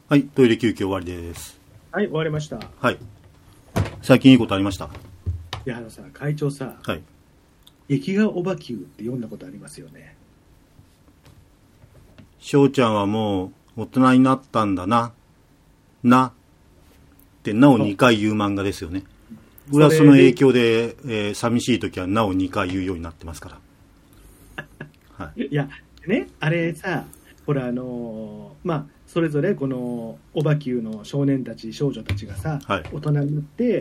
はい、トイレ休憩終わりです。 はい、終わりました。 はい。最近いいことありました？いや、さ、会長さ、 はい。 劇画オバ Q って読んだことありますよね。 翔ちゃんはもう大人になったんだな。な。ってなお2回言う漫画ですよね。俺はその影響で、寂しい時はなお2回言うようになってますから。はい。 いや、ね、あれさ、ほら、まあ、それぞれこのオバ Q の少年たち、少女たちがさ、 はい、 大人になって、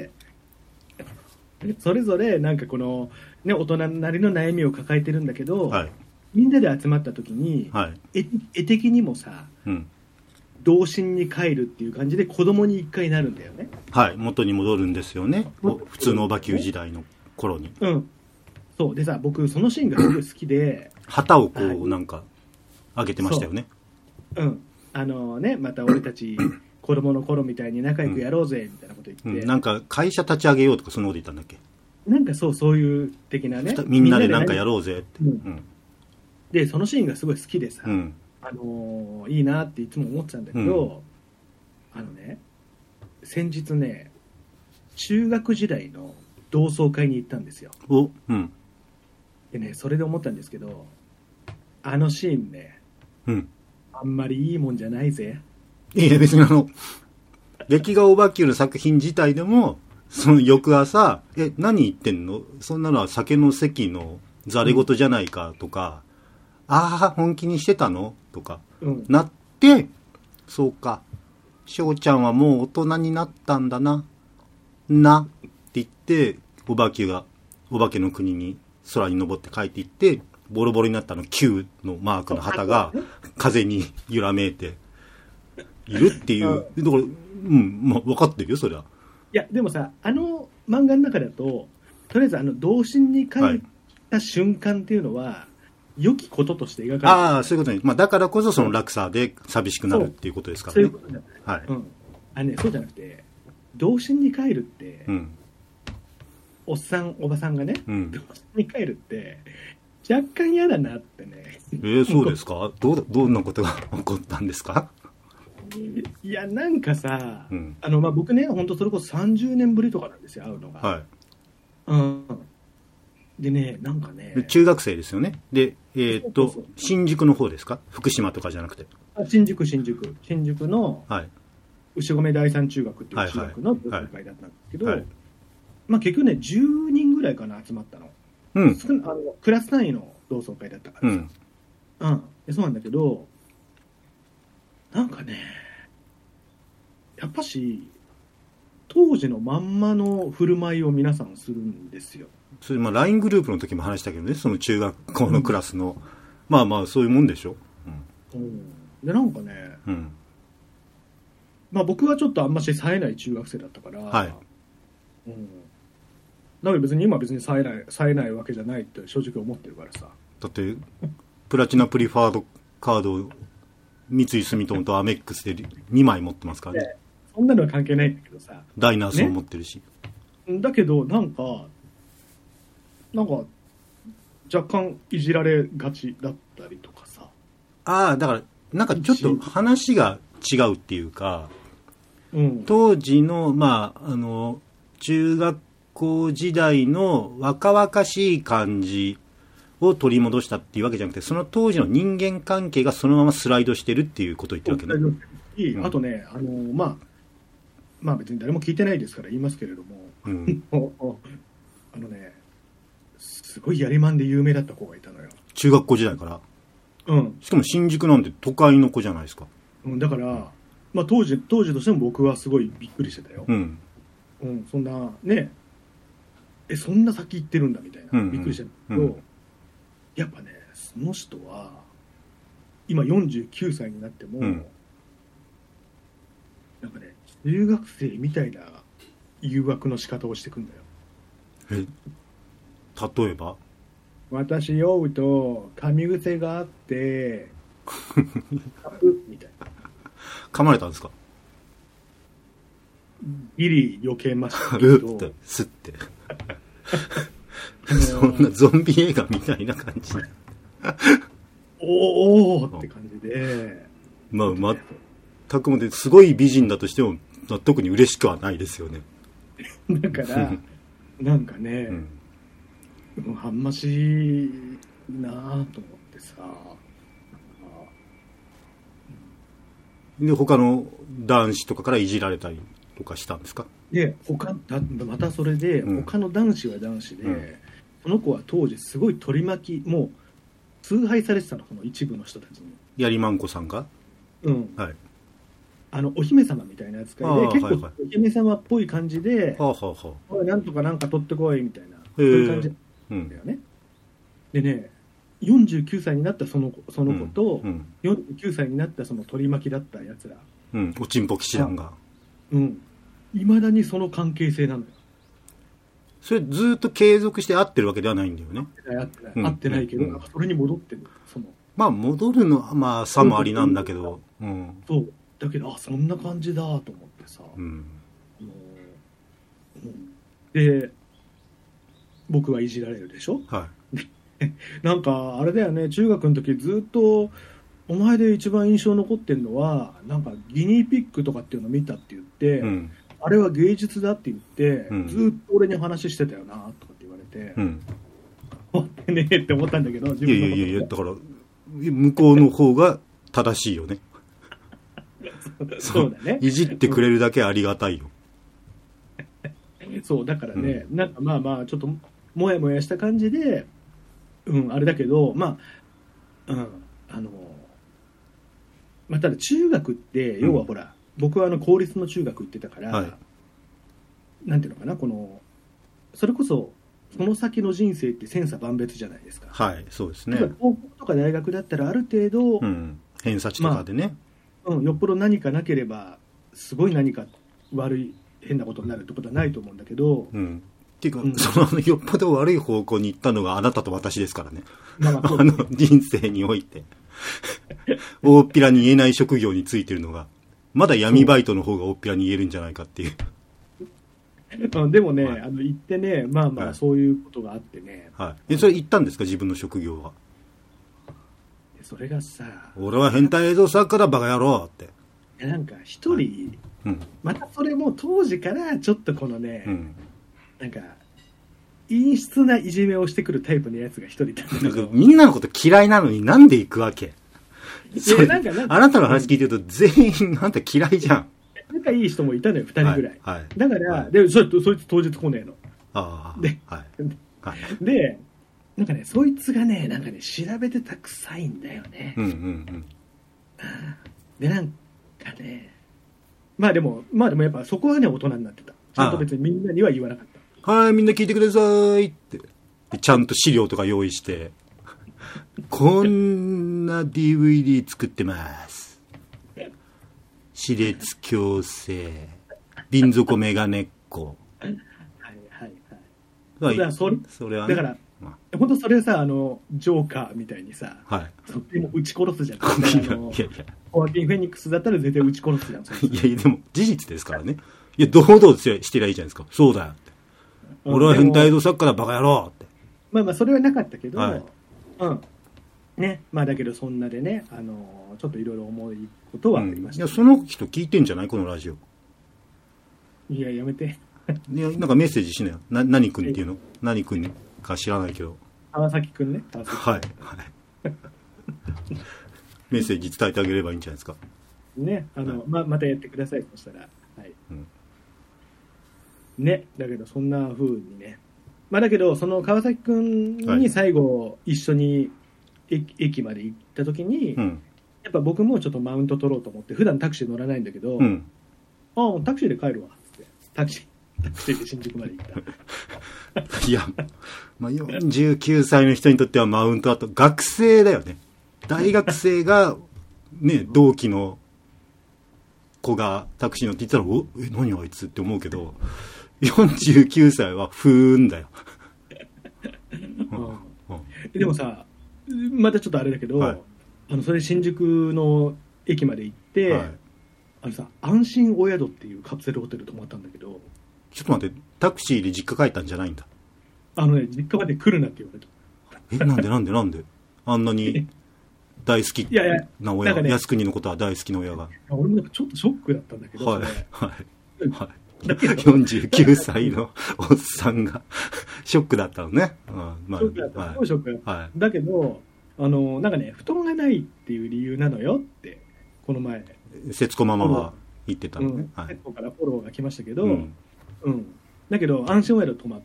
それぞれなんかこの、ね、大人なりの悩みを抱えてるんだけど、 はい、 みんなで集まった時に、 はい、 絵的にもさ、 うん、 童心に帰るっていう感じで子供に一回なるんだよね。 はい、元に戻るんですよね。普通のオバ Q 時代の頃に。 うん。そうでさ、僕そのシーンがすごい好きで、 旗をこうなんか上げてましたよね。 うん。ね、また俺たち子供の頃みたいに仲良くやろうぜみたいなこと言って、 うん、なんか会社立ち上げようとかそんなこと言ったんだっけ。 なんかそういう的なね、 みんなでなんかやろうぜって、 うん、でそのシーンがすごい好きでさ、 うん、 いいなっていつも思ってたんだけど、ね、先日ね、中学時代の同窓会に行ったんですよ。 うん、 でね、それで思ったんですけど、あのシーンね、 うん、 あんまりいいもんじゃないぜ。 いや別に劇画オバ Q の作品自体でもその翌朝何言ってんの、そんなのは酒の席のざれ言じゃないかとか、ああ本気にしてたのとか、なって、そうか翔ちゃんはもう大人になったんだなって言って、お化けがお化けの国に空に登って帰っていって、ボロボロになったQ のマークの旗が風に揺らめいているっていう、だからまあ、分かってるよそりゃ。 いやでもさ、あの漫画の中だととりあえず童心に帰った瞬間っていうのは、良きこととして描かれてる。 ああ、そういうことね。まあ、だからこそその落差で寂しくなるっていうことですからね。 そういうことだ。はい。そうじゃなくて、童心に帰るって、おっさんおばさんがね、童心に帰るって若干嫌だなってね。 そうですか。どんなことが起こったんですか。 いやなんかさ、まあ、僕ね、本当それこそ30年ぶりとかなんですよ、会うのが。はい。でね、なんかね、 中学生ですよね。で、新宿の方ですか、福島とかじゃなくて。 新宿の、牛込第三中学っていう中学の同窓会だったんですけど、まあ、結局ね、10人ぐらいかな集まったの。クラス単位の同窓会だったからさ。そうなんだけど、なんかね、やっぱし当時のまんまの振る舞いを皆さんするんですよ。 それLINE グループの時も話したけどね、その中学校のクラスの、まあまあそういうもんでしょ。 でなんかね、まあ、僕はちょっとあんまし冴えない中学生だったから、だけど別に今冴えないわけじゃないって正直思ってるからさ。 だってプラチナプリファードカード三井住友とアメックスで2枚持ってますからね。 そんなのは関係ないんだけどさ。 ダイナースも持ってるし、 だけどなんか若干いじられがちだったりとかさ。 だからなんかちょっと話が違うっていうか、当時のまあ中学校時代の若々しい感じを取り戻したっていうわけじゃなくて、その当時の人間関係がそのままスライドしてるっていうことを言ってるわけね。 あとね、まあ別に誰も聞いてないですから言いますけれども、すごいやりまんで有名だった子がいたのよ。 中学校時代から。しかも新宿なんて都会の子じゃないですか。 だから、まあ、当時としても僕はすごいびっくりしてたよ。そんなね、そんな先行ってるんだみたいな、びっくりしてたけど、やっぱね、その人は今49歳になっても、なんかね、中学生みたいな誘惑の仕方をしてくんだよ。 例えば私酔うと噛み癖があってみたいな。 噛まれたんですか。 ギリ避けましたけどスッてそんなゾンビ映画みたいな感じおーって感じで、 まあくもですごい美人だとしても特に嬉しくはないですよね。 だからなんかね、はんましいなぁと思ってさ。 で他の男子とかからいじられたりとかしたんですか？ でまたそれで、他の男子は男子で、その子は当時すごい取り巻き、もう崇拝されてたの、この一部の人たちに。 やりまんこさんが、はい、 お姫様みたいな扱いで、結構お姫様っぽい感じで、なんとかなんか取ってこいみたいな、そういう感じなんだよね。でね、49歳になったその子と、49歳になったその取り巻きだったやつら、 おちんぽ騎士団が、 いまだにその関係性なのよ。 それずっと継続して会ってるわけではないんだよね。 会ってないけど、それに戻ってる。 まあ戻るのはまあさもありなんだけど、 そうだけどそんな感じだと思ってさ、で僕はいじられるでしょ。なんかあれだよね、中学の時ずっとお前で一番印象残ってるのはなんかギニーピッグとかっていうのを見たって言って、あれは芸術だって言って、ずっと俺に話してたよなとかって言われて、終わってねえって思ったんだけど、自分のこと。いやだから向こうの方が正しいよね。 そうだね。 いじってくれるだけありがたいよ。 そうだからね、なんかまあまあちょっともやもやした感じで、あれだけど、まあまあただ中学って要はほら、僕は公立の中学行ってたから、なんていうのかな、それこそその先の人生って千差万別じゃないですか。 そうですね。 高校とか大学だったらある程度、 偏差値とかでね、 よっぽど何かなければすごい何か悪い変なことになるってことはないと思うんだけど、 っていうか、よっぽど悪い方向に行ったのがあなたと私ですからね。人生において大っぴらに言えない職業についてるのがまだ闇バイトの方が大っぴらに言えるんじゃないかっていう。 でもね、行ってね、まあまあそういうことがあってね。 それ言ったんですか、自分の職業は。 それがさ、 俺は変態映像作家だバカ野郎って。 なんか一人、またそれも当時からちょっとこのね、なんか陰湿ないじめをしてくるタイプのやつが一人いたんだけど、 みんなのこと嫌いなのになんで行くわけ？あなたの話聞いてると全員あんた嫌いじゃん。 仲いい人もいたのよ、2人ぐらい。だから、でそいつ当日来ねえの。で、なんかね、そいつがね、なんかね、調べてた臭いんだよね。で、なんかね、まあでもやっぱそこはね、大人になってた。ちゃんと別にみんなには言わなかった。 みんな聞いてくださいって。ちゃんと資料とか用意して、こんな DVD 作ってます。歯列矯正、瓶底メガネっ子。それはね。だから、 本当それさ、ジョーカーみたいにさ、そっちも撃ち殺すじゃん。ホアキン・フェニックスだったら絶対撃ち殺すじゃん。 いや、でも事実ですからね。いや、堂々してりゃいいじゃないですか。そうだよって。俺は変態映像作家だバカ野郎って。 まあまあ、それはなかったけど、ね、まあだけどそんなでね、ちょっといろいろ思うことはありました、 いや、その人聞いてんじゃないこのラジオ。 いや、やめて。 いや、なんかメッセージしなよ。何君っていうの？何君か知らないけど。 川崎君ね。 はい。メッセージ伝えてあげればいいんじゃないですか。 ね、またやってください、そしたら。ね、だけどそんな風にね。まあだけど、その川崎君に最後一緒に駅まで行った時に、やっぱ僕もちょっとマウント取ろうと思って、普段タクシー乗らないんだけど、もうタクシーで帰るわって、タクシーで新宿まで行った。 いや、まあ、49歳の人にとってはマウントあと、学生だよね。大学生が、ね、同期の子がタクシー乗って言ったら、何あいつって思うけど、49歳はふーんだよ。 でもさ、またちょっとあれだけど、それ新宿の駅まで行って、安心お宿っていうカプセルホテル泊まったんだけど、 ちょっと待って、タクシーで実家帰ったんじゃないんだ。 実家まで来るなって言われた。 なんであんなに大好きな親が、靖国のことは大好きな親が。 俺もちょっとショックだったんだけど、 はい、はい、はい。49歳のおっさんがショックだったのね。 まあ、ショックだった、はい、ショックだった、はい、だけどなんかね、布団がないっていう理由なのよってこの前節子ママは言ってたのね。 節子からフォローが来ましたけど、だけど安心宿泊まって、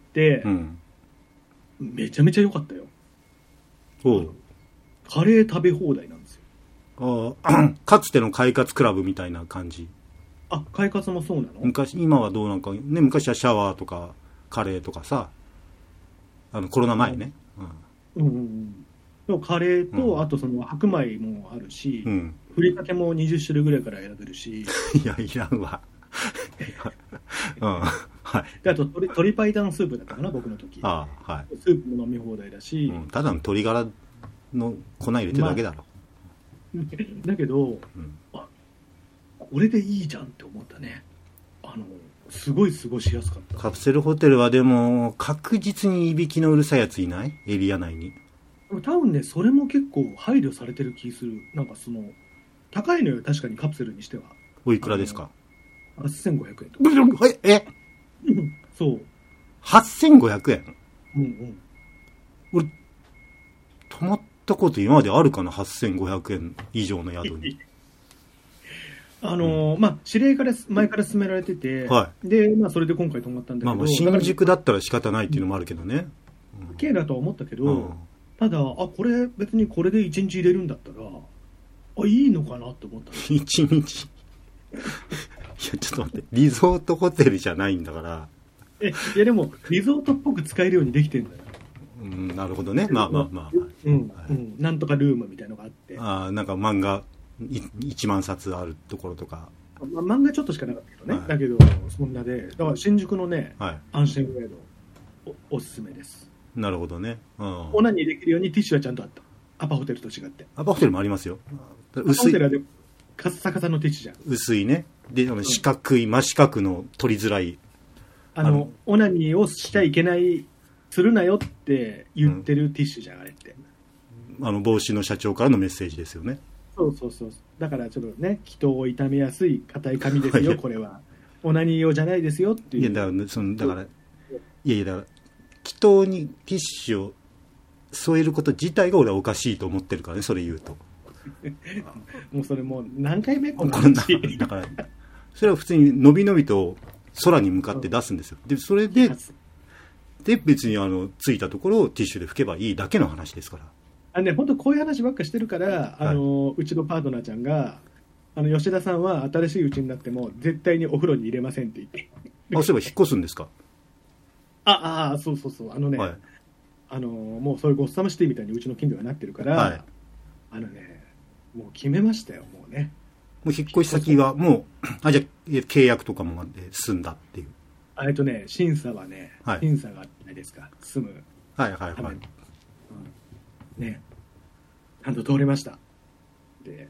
めちゃめちゃ良かったよ。カレー食べ放題なんですよ。かつての快活クラブみたいな感じ。 快活もそうなの？ 今はどうなんかね。昔はシャワーとかカレーとかさ、コロナ前ね。 でもカレーと、あとその白米もあるし、ふりかけも20種類ぐらいから選べるし。 いや、いらんわ。はい。 で、あと鶏白湯スープだったかな、僕の時。 はい。 スープも飲み放題だし。 ただの鶏ガラの粉入れてるだけだろ。 だけど、これでいいじゃんって思ったね。すごい過ごしやすかった。 カプセルホテルはでも確実にいびきのうるさいやついない？エリア内に。 多分ね、それも結構配慮されてる気する。なんか高いのよ、確かにカプセルにしては。 おいくらですか ？8500円とか。そう。 8500円？俺、泊まったこと今まであるかな？ 8500 円以上の宿に。 指令から前から勧められてて、で、それで今回泊まったんだけど、 新宿だったら仕方ないっていうのもあるけどね。 OK だとは思ったけど、ただ、これ別にこれで1日入れるんだったら、いいのかなって思った 1日いや、ちょっと待って、リゾートホテルじゃないんだから。 いやでも、リゾートっぽく使えるようにできてるんだよ。 なるほどね。 なんとかルームみたいなのがあって。 なんか漫画1万冊あるところとか。 漫画ちょっとしかなかったけどね。だけど、そんなで、だから新宿のね、安心ウェイド、おすすめです。 なるほどね。 オナニーできるようにティッシュはちゃんとあった。アパホテルと違って。 アパホテルもありますよ。 薄い。アパホテルはでカッサカサのティッシュじゃん。 薄いね。で、四角い、真四角の取りづらい。 オナニーをしちゃいけない、するなよって言ってるティッシュじゃん、あれって。 帽子の社長からのメッセージですよね。 そう。だからちょっとね、人を痛めやすい硬い紙ですよ、これは。オナニー用じゃないですよっていう。 いや、だから、祈祷にティッシュを添えること自体が俺はおかしいと思ってるからね、それ言うと。 もうそれもう何回目この話。 だから、それは普通にのびのびと空に向かって出すんですよ。で、それで別についたところをティッシュで拭けばいいだけの話ですから。 本当こういう話ばっかしてるから、うちのパートナーちゃんが、吉田さんは新しいうちになっても絶対にお風呂に入れませんって言って。 そういえば引っ越すんですか？ そう。もうそういうゴッサムシティみたいにうちの近所がなってるから、もう決めましたよ、もうね。 もう引っ越し先はもう、じゃあ契約とかも済んだっていう。 審査はね、審査があってないですか、住む。ね、ちゃんと通りました。で、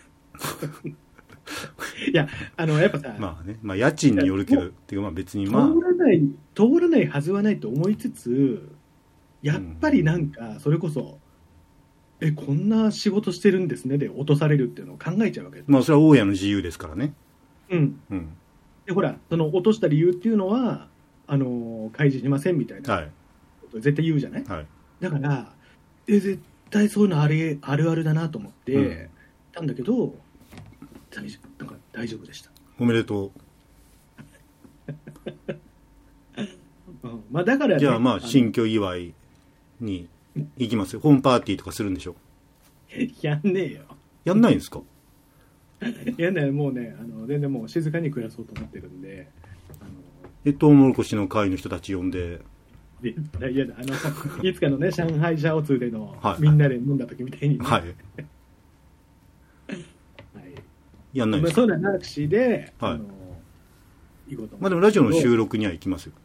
いや、やっぱさ、 家賃によるけど、っていうか別に通らないはずはないと思いつつ、やっぱりなんか、それこそ、こんな仕事してるんですねで落とされるっていうのを考えちゃうわけです。 それは大家の自由ですからね。 で、ほら、その落とした理由っていうのは、開示しませんみたいなこと絶対言うじゃない？だから、絶対そういうのあるあるだなと思ってたんだけど、なんか大丈夫でした。 おめでとう。だから、 じゃあ新居祝いに行きますよ。ホームパーティーとかするんでしょ？ やんねえよ。 やんないんですか？ やんない。もうね、全然もう静かに暮らそうと思ってるんで。 トウモロコシの会の人たち呼んで。 いつかのね、上海シャオツーでの、みんなで飲んだ時みたいに、ね。 やんないんですか？ そうななくしで、行こうと思って。 でもラジオの収録には行きますよ。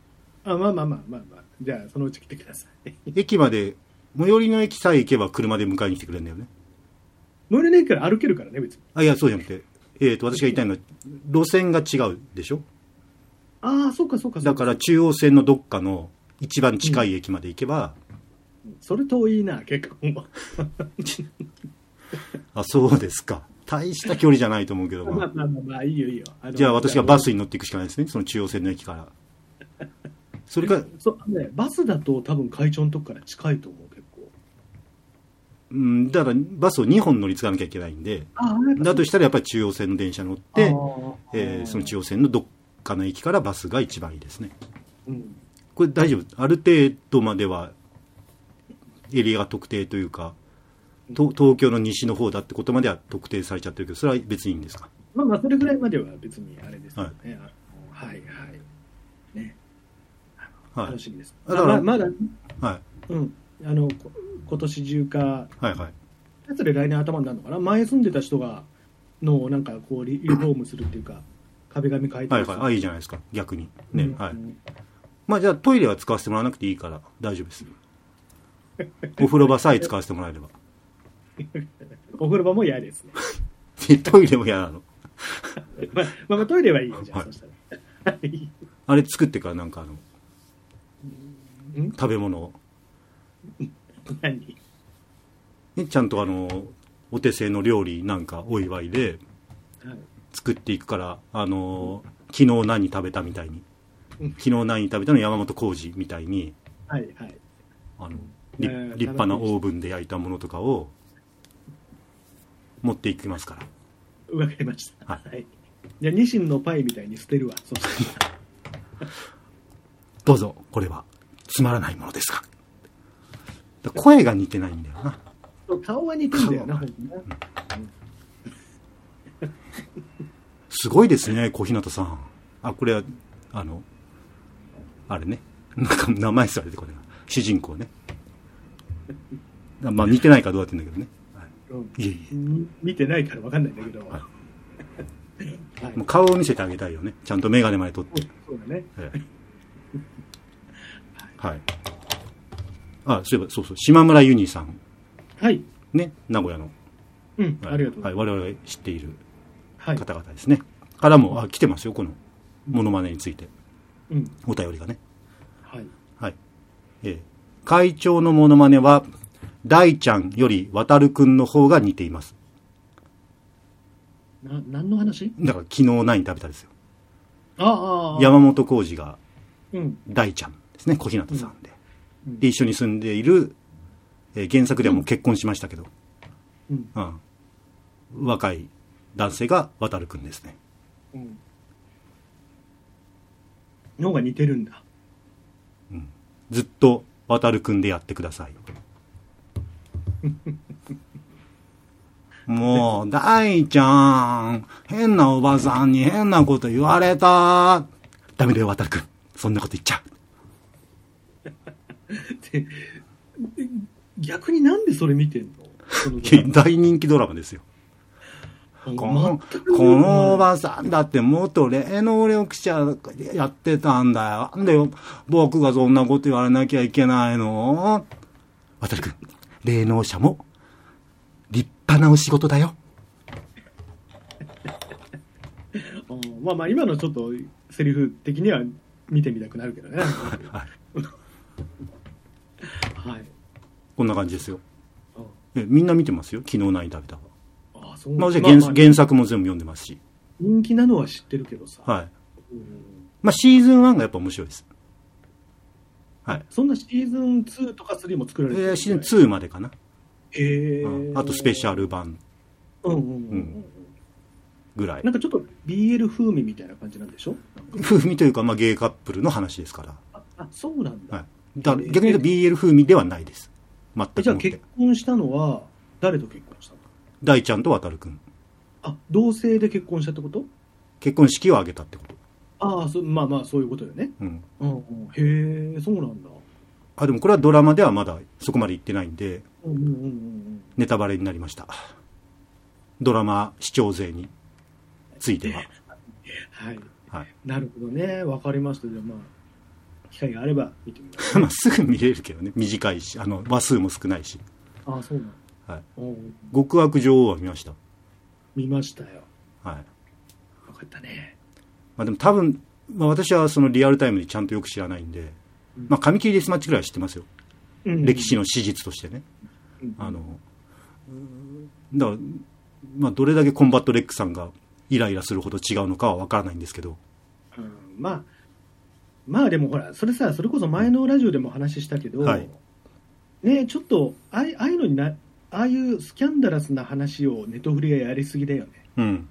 じゃあそのうち来てください。 駅まで、最寄りの駅さえ行けば車で迎えに来てくれるんだよね。 最寄りの駅から歩けるからね、別に。 いや、そうじゃなくて、私が言いたいのは、路線が違うでしょ？ そうか。 だから中央線のどっかの一番近い駅まで行けば、 それ遠いな、結構。 あ、そうですか。大した距離じゃないと思うけど、 まあ、いいよいいよ。 じゃあ私がバスに乗っていくしかないですね、その中央線の駅から。それかね、バスだと多分会長のとこから近いと思う、結構。 だからバスを2本乗り継がなきゃいけないんで、だとしたらやっぱり中央線の電車に乗って、その中央線のどっかの駅からバスが一番いいですね。これ大丈夫、ある程度まではエリアが特定というか、東京の西の方だってことまでは特定されちゃってるけど、それは別にいいんですか？ まあそれぐらいまでは別にあれですよね。はいはいね。楽しみです。だからまだ、はい、今年中か、はいはい、それ来年頭になるのかな。前住んでた人がなんかこうリフォームするっていうか、壁紙変えて、 はいはい、いいじゃないですか、逆にね、はい。まあじゃあトイレは使わせてもらわなくていいから大丈夫です。お風呂場さえ使わせてもらえれば。 お風呂場も嫌ですね。 トイレも嫌なの。 まあトイレはいいよ、じゃあ、はい、そしたら。 あれ作ってからなんか食べ物を。 何？ ちゃんとお手製の料理なんかお祝いで作っていくから、昨日何食べたみたいに、昨日何食べたの山本浩二みたいに、 はいはい、 立派なオーブンで焼いたものとかを持っていきますから。 わかりました。はい。じゃあニシンのパイみたいに捨てるわ。そしたらどうぞ、これはつまらないものですか。声が似てないんだよな。 顔は似てんだよな、本当にね。 すごいですね、小日向さん。あ、これはあれね、なんか名前すら出てこない。主人公ね。まあ似てないかどうやってんだけどね。いえいえ、 見てないから分かんないんだけど、はい、 もう顔を見せてあげたいよね。ちゃんと眼鏡まで取って。 そうだね。 はい。あ、そういえば、そうそう、島村ユニさん。 はい。 ね、名古屋の。 うん、ありがとうございます。 はい、我々知っている方々ですね。からも、来てますよ、このモノマネについて。お便りがね。 はい。 はい。会長のモノマネは、大ちゃんより渡るくんの方が似ています。 何の話？ だから昨日何食べたですよ。 ああ。 山本浩二が大ちゃんですね、小日向さんで。で一緒に住んでいる、原作ではもう結婚しましたけど、若い男性が渡るくんですね。 の方が似てるんだ。 ずっと渡るくんでやってください。もう大ちゃん、変なおばさんに変なこと言われた。ダメだよ渡るくん、そんなこと言っちゃう。 逆になんでそれ見てんの？ 大人気ドラマですよ。このおばさんだって元霊能力者やってたんだよ。なんで僕がそんなこと言われなきゃいけないの？渡るくん、霊能者も立派なお仕事だよ。 まあ今のちょっとセリフ的には見てみたくなるけどね。はい。 こんな感じですよ。みんな見てますよ。昨日何食べたか。まあ、原作も全部読んでますし。 人気なのは知ってるけどさ。 はい。まあシーズン1がやっぱ面白いです。はい。 そんなシーズン2とか3も作られてる？ シーズン2までかな。 へえ。 あとスペシャル版。ぐらい。 なんかちょっと BL 風味みたいな感じなんでしょ？ 風味というか、まあゲイカップルの話ですから。 あ、そうなんだ。 はい。だから逆に言うと BL 風味ではないです。全く。 じゃあ結婚したのは誰と結婚したの？ 大ちゃんと渡るくん。 あ、同性で結婚したってこと？ 結婚式を挙げたってこと。 ああ、まあまあそういうことよね。へえ、そうなんだ。 あ、でもこれはドラマではまだそこまで行ってないんで、ネタバレになりました。ドラマ視聴勢については。 はい。はい。なるほどね。わかりました。じゃあまあ、機会があれば見てみます、 まあすぐ見れるけどね。短いし、話数も少ないし。 ああ、そうなんだ。 はい。極悪女王は見ました？ 見ましたよ。 はい。 よかったね。 まあでも多分、まあ、私はそのリアルタイムでちゃんとよく知らないんで、まあ紙切りデスマッチぐらいは知ってますよ。歴史の史実としてね。 だから、まあ、どれだけコンバットレックさんがイライラするほど違うのかは分からないんですけど、 まあでもほら、それさ、それこそ前のラジオでも話したけど、はい、ね、ちょっとああいうのにああいうスキャンダラスな話をネトフリがやりすぎだよね。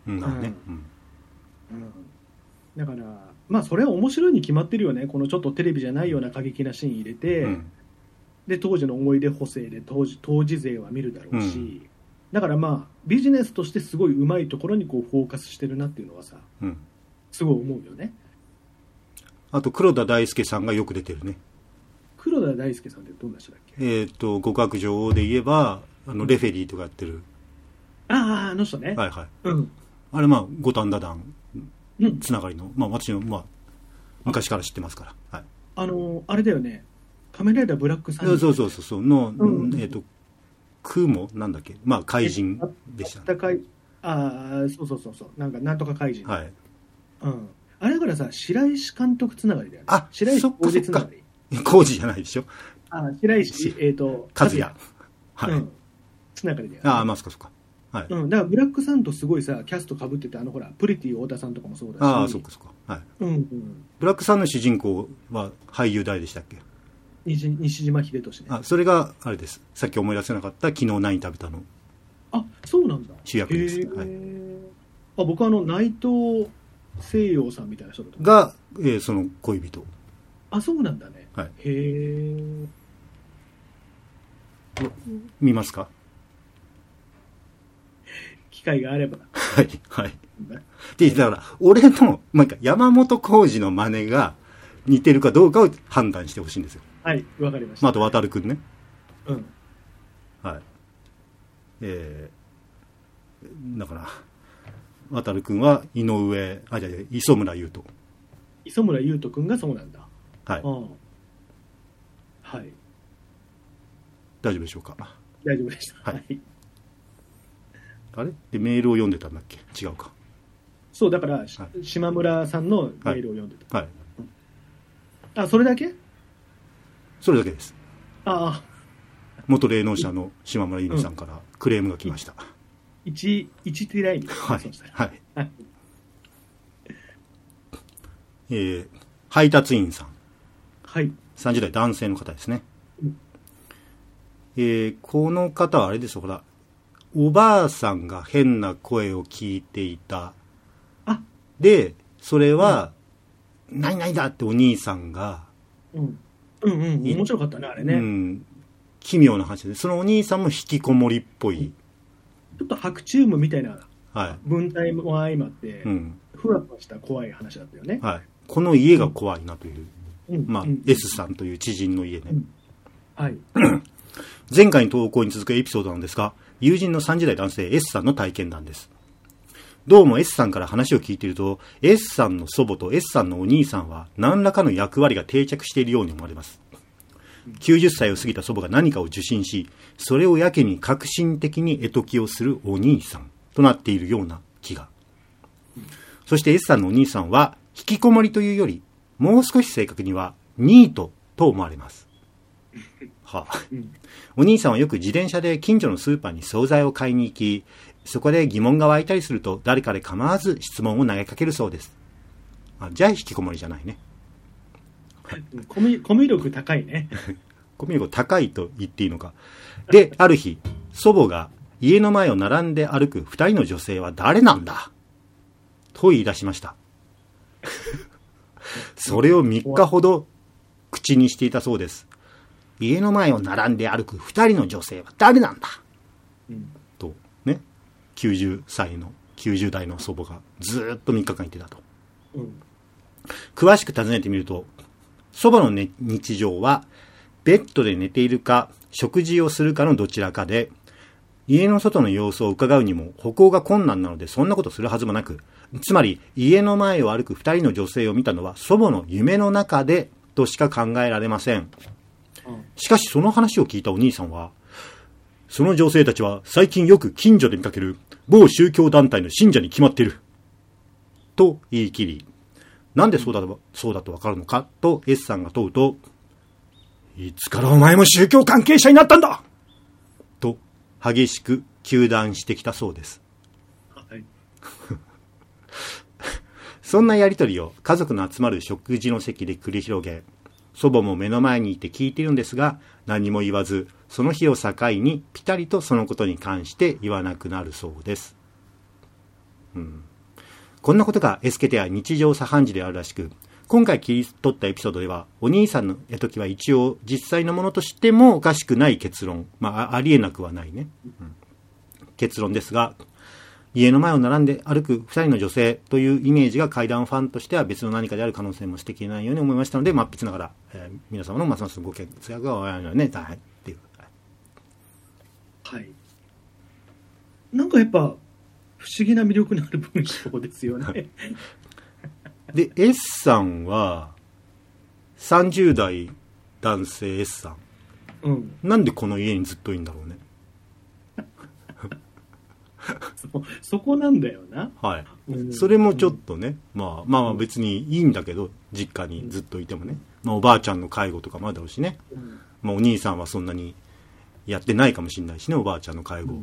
だから、まあそれは面白いに決まってるよね。このちょっとテレビじゃないような過激なシーン入れて、で当時の思い出補正で当時勢は見るだろうし、だからまあビジネスとしてすごいうまいところにこうフォーカスしてるなっていうのはさ、すごい思うよね。 あと黒田大輔さんがよく出てるね。 黒田大輔さんってどんな人だっけ？ 極悪女王で言えばレフェリーとかやってる、 あの人ね。 はいはい、あれまあ五反田団つながりの、まあ私のまあ昔から知ってますから、はい、 あれだよね、仮面ライダーブラックさんそうの、雲なんだっけ、まあ怪人でした、 ね、そうなんとか怪人、はい、あれだからさ、白石監督つながりだよね。白石浩二つながり。 浩二じゃないでしょ。 白石和也、 はい、つながりだよね。 まあそっか、はい、 だからブラックさんとすごいさキャスト被ってて、ほらプリティ太田さんとかもそうだし、 そっか、はい、ブラックさんの主人公は俳優誰でしたっけ？ 西島秀俊ね。 それがあれです。さっき思い出せなかった昨日何食べたの。 そうなんだ。 主役です。はい、 僕内藤西洋さんみたいな人だとが、その恋人。 そうなんだね。 はい。 へえ。 見ますか？ 機会があれば。 はいはい。でだから俺の山本浩二の真似が似てるかどうかを判断してほしいんですよ。 はい、わかりました。 あと渡るくんね。はい。だから渡るくんは磯村優斗。 磯村優斗くんがそうなんだ。 はい。 はい。 大丈夫でしょうか？ 大丈夫でした。はい。 あれでメールを読んでたんだっけ？違うか。 そうだから、島村さんのメールを読んでた。 はい。 それだけ？ それだけです。元霊能者の島村由美さんからクレームが来ました。 1テライミはい。配達員さん。 はい。 30代男性の方ですね。この方はあれですよ、ほら、おばあさんが変な声を聞いていた。で、それは、何々だってお兄さんが、 面白かったね、あれね。 奇妙な話で、そのお兄さんも引きこもりっぽい。 ちょっと白チュームみたいな文体も相まって、ふわふわした怖い話だったよね。 はい。この家が怖いなという。S さんという知人の家ね。 はい。 前回の投稿に続くエピソードなんですが、友人の30代男性 S さんの体験談です。どうも S さんから話を聞いていると、S さんの祖母と S さんのお兄さんは何らかの役割が定着しているように思われます。90歳を過ぎた祖母が何かを受信し、それをやけに革新的に絵解きをするお兄さんとなっているような気が。そして S さんのお兄さんは引きこもりというより、もう少し正確にはニートと思われます。お兄さんはよく自転車で近所のスーパーに惣菜を買いに行き、そこで疑問が湧いたりすると誰かで構わず質問を投げかけるそうです。じゃあ引きこもりじゃないね。 コミュ力高いね。 コミュ力高いと言っていいのか。で、ある日、祖母が家の前を並んで歩く2人の女性は誰なんだと言い出しました。それを3日ほど口にしていたそうです。家の前を並んで歩く2人の女性は誰なんだ、とね、90代の祖母がずっと3日間言ってたと。詳しく尋ねてみると、祖母の、日常はベッドで寝ているか食事をするかのどちらかで、家の外の様子を伺うにも歩行が困難なのでそんなことするはずもなく、つまり家の前を歩く2人の女性を見たのは祖母の夢の中でとしか考えられません。しかしその話を聞いたお兄さんは、その女性たちは最近よく近所で見かける某宗教団体の信者に決まっていると言い切り、なんでそうだとわかるのかと S さんが問うと、いつからお前も宗教関係者になったんだと激しく中断してきたそうです。 はい、 そんなやりとりを家族の集まる食事の席で繰り広げ、祖母も目の前にいて聞いているんですが、何も言わず、その日を境にピタリとそのことに関して言わなくなるそうです。こんなことがエスケテや日常茶飯事であるらしく、今回切り取ったエピソードでは、お兄さんの絵解きは一応実際のものとしてもおかしくない結論、ありえなくはないね、結論ですが、家の前を並んで歩く2人の女性というイメージが怪談ファンとしては別の何かである可能性も捨てきれないように思いましたので、筆ながら、皆様のますますご活躍がおありのね、はいっていう。 はい。なんかやっぱ不思議な魅力のある文章ですよね。 で S さんは30代男性 S さん、なんでこの家にずっといるんだろうね。 そこなんだよな。 はい。それもちょっとね、まあ別にいいんだけど、実家にずっといてもね、おばあちゃんの介護とかもあるだろうしね、お兄さんはそんなにやってないかもしれないしね、おばあちゃんの介護。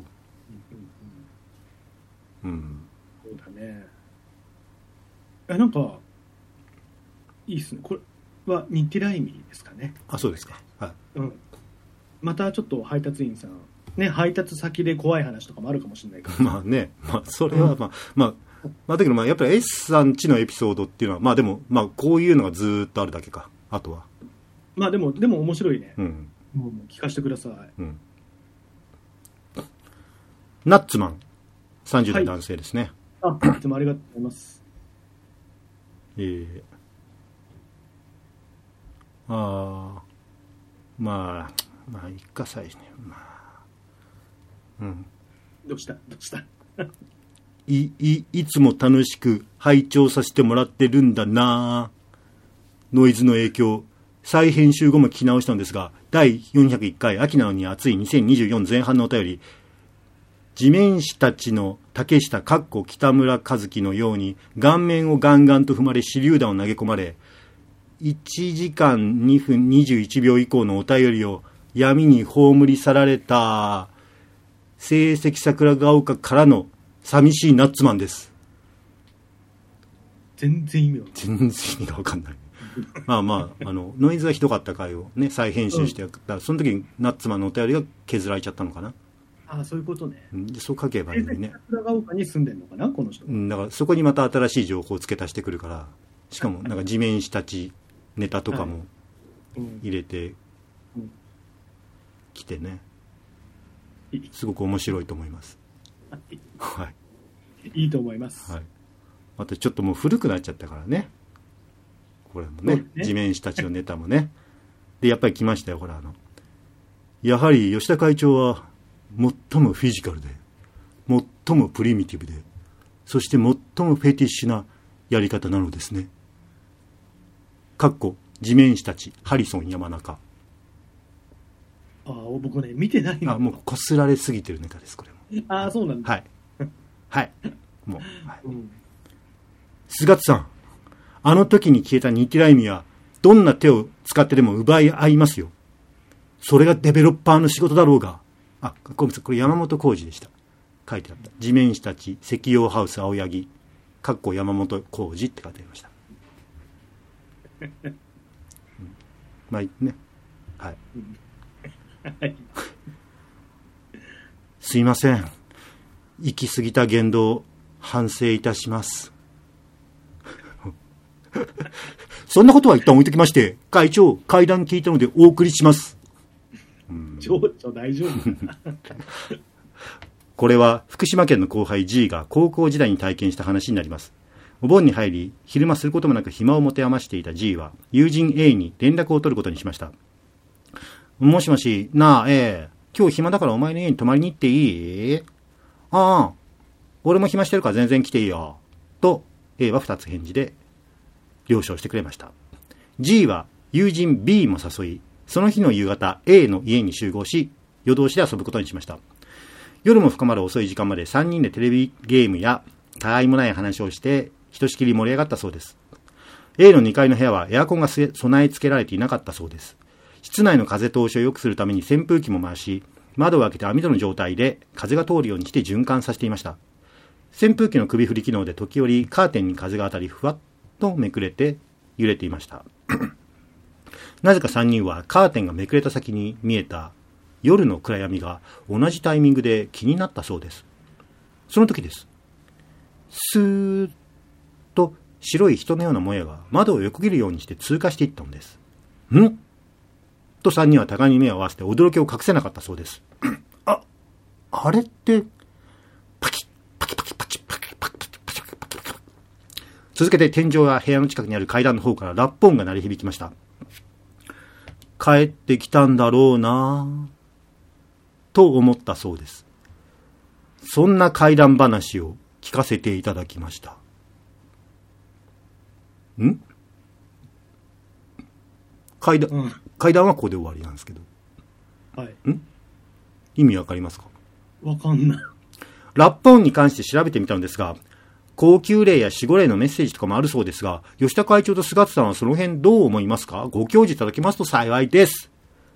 そうだね。なんかいいっすね。これは日テライミですかね。 あ、そうですか。はい。 またちょっと配達員さんね、配達先で怖い話とかもあるかもしれないから。 まあね、それはだけどやっぱり S さんちのエピソードっていうのはでもこういうのがずっとあるだけか。あとは。 でも面白いね。もう聞かせてください。 ナッツマン30代男性ですね。 いつもありがとうございます。 一回最初ね。 どうしたいつも楽しく拝聴させてもらってるんだな。ノイズの影響、再編集後も聞き直したのですが、第401回秋なのに暑い2024前半のお便り、地面師たちの竹下北村和樹のように顔面をガンガンと踏まれ手榴弾を投げ込まれ、1時間2分21秒以降のお便りを闇に葬り去られた聖蹟桜ヶ丘からの寂しいナッツマンです。 全然意味が分かんない。ノイズがひどかった回をね再編集してやった、その時にナッツマンのお便りが削られちゃったのかな。 そういうことね。 そう書けばいいのにね。 桜ヶ丘に住んでるのかなこの人。 だからそこにまた新しい情報を付け足してくるから、しかもなんか地面師たちネタとかも入れてきてね、すごく面白いと思います。 はい。いいと思います。 はい。またちょっともう古くなっちゃったからね。これもね、地面師たちのネタもね。でやっぱり来ましたよ。やはり吉田会長は最もフィジカルで、最もプリミティブで、そして最もフェティッシュなやり方なのですね。地面師たちハリソン山中。 僕ね見てないの。 もうこすられすぎてるネタです、これも。 そうなんだ。 はいもう、菅津さん、あの時に消えたニティライミはどんな手を使ってでも奪い合いますよ。それがデベロッパーの仕事だろうが。これ山本浩二でした。書いてあった。地面師たち石曜ハウス青柳山本浩二って書いてありました。ね。はい。すいません。行き過ぎた言動反省いたします。そんなことは一旦置いときまして、会長、会談聞いたのでお送りします。 情緒大丈夫これは福島県の後輩 G が高校時代に体験した話になります。お盆に入り、昼間することもなく暇を持て余していた G は友人 A に連絡を取ることにしました。もしもし、なあ A、今日暇だからお前の家に泊まりに行っていい？俺も暇してるから全然来ていいよ。と A は2つ返事で了承してくれました。G は友人 B も誘い、その日の夕方 A の家に集合し、夜通しで遊ぶことにしました。夜も深まる遅い時間まで3人でテレビゲームやたわいもない話をしてひとしきり盛り上がったそうです。 A の2階の部屋はエアコンが備え付けられていなかったそうです。室内の風通しを良くするために扇風機も回し、 窓を開けて網戸の状態で風が通るようにして循環させていました。扇風機の首振り機能で時折カーテンに風が当たりふわっとめくれて揺れていました。なぜか3人はカーテンがめくれた先に見えた夜の暗闇が同じタイミングで気になったそうです。その時です。スーッと白い人のようなもやが窓を横切るようにして通過していったのです。んと3人は互いに目を合わせて驚きを隠せなかったそうです。あれって、パキッパキパキパチパキパキパキパキパキパキ。続けて天井や部屋の近くにある階段の方からラップ音が鳴り響きました。帰ってきたんだろうなぁと思ったそうです。そんな怪談話を聞かせていただきました。怪談はここで終わりなんですけど。 はい。 意味わかりますか？ わかんない。 ラップ音に関して調べてみたのですが、高級霊や守護霊のメッセージとかもあるそうですが、吉田会長と菅田さんはその辺どう思いますか？ご教示いただけますと幸いです。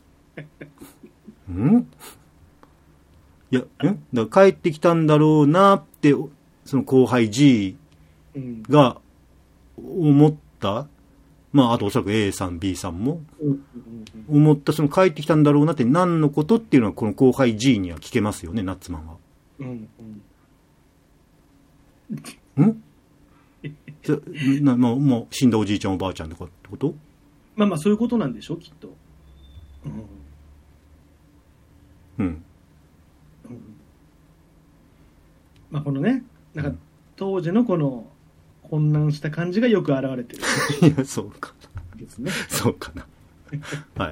いや、だから帰ってきたんだろうなって、その後輩 G が思った、まあ、あとおそらく A さん、B さんも思った、その帰ってきたんだろうなって何のことっていうのはこの後輩 G には聞けますよね、ナッツマンは。もう死んだおじいちゃんおばあちゃんとかってこと？ まあそういうことなんでしょ、きっと。まあこのね、なんか当時のこの混乱した感じがよく現れてる。 いや、そうかですね。 そうかな。はい。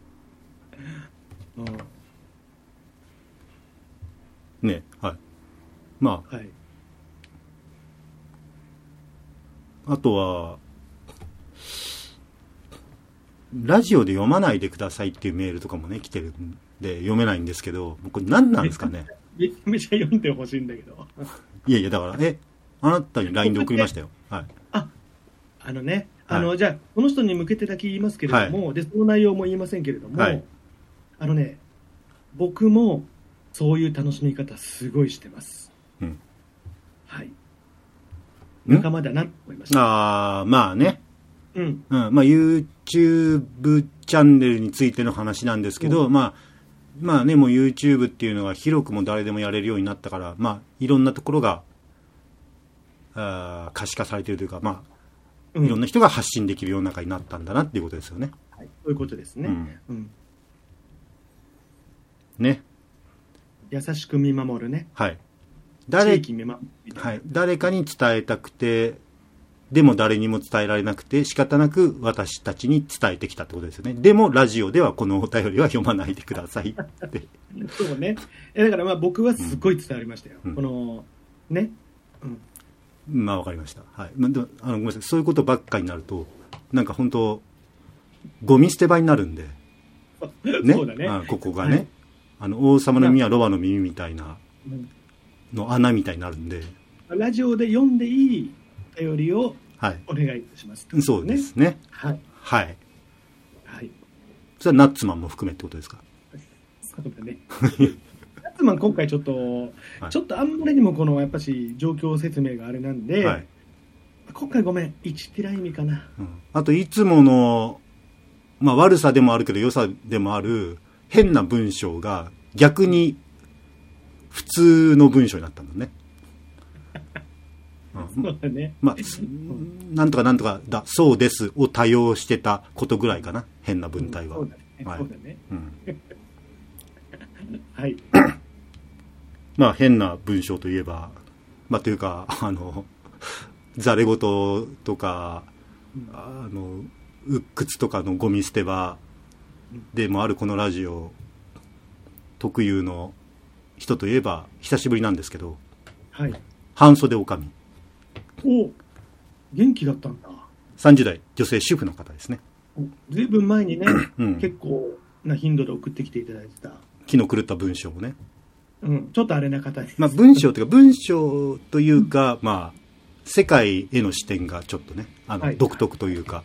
ね、はい。まあ、はい、あとはラジオで読まないでくださいっていうメールとかもね来てるんで読めないんですけど、これ何なんですかね。 めちゃめちゃ読んでほしいんだけど。 いやいや、だからあなたに LINE で送りましたよ。はい。 ね、はい、じゃあこの人に向けてだけ言いますけれども、はい、でその内容も言いませんけれども、はい、ね、僕もそういう楽しみ方すごいしてます。はい。仲間だなと思いました。 まあね。まあ YouTube チャンネルについての話なんですけど、まあね、もう YouTube っていうのは広くも誰でもやれるようになったから、まあいろんなところが可視化されているというか、まあいろんな人が発信できる世の中になったんだなっていうことですよね。 はい、そういうことですね。 ね。 優しく見守るね。 はい。 地域見守る。 はい。誰かに伝えたくて、でも誰にも伝えられなくて仕方なく私たちに伝えてきたってことですよね。でもラジオではこのお便りは読まないでくださいって。 そうね。だからまあ僕はすごい伝わりましたよ。このね。 まあわかりました。はい。ごめんなさい。そういうことばっかりになるとなんか本当ゴミ捨て場になるんで。 ね。そうだね。 ここがね、王様の耳はロバの耳みたいなの穴みたいになるんで。 ラジオで読んでいいお便りをお願いいたします、 ね。そうですね。 はい。 はい。 はい。 それはナッツマンも含めってことですか？ そうだね。ナッツマン今回ちょっとあんまりにもこのやっぱし状況説明があれなんで、はい、今回ごめん、一ティラ意味かな。 あといつもの、まあ悪さでもあるけど良さでもある変な文章が逆に普通の文章になったもんね。 そうだね。 まあ、なんとかなんとかだそうですを多用してたことぐらいかな、変な文体は。 そうだね。はい。そうだね。はい。 まあ変な文章といえば、まあというかざれ言とか鬱屈とかのゴミ捨て場でもあるこのラジオ特有の人といえば久しぶりなんですけど、 はい。 半袖おかみ。 お、元気だったんだ。 30代女性主婦の方ですね。 ずいぶん前にね、結構な頻度で送ってきていただいてた気の狂った文章をね、 ちょっとあれな方です。 まあ文章というか文章というか、まあ世界への視点がちょっとね独特というか、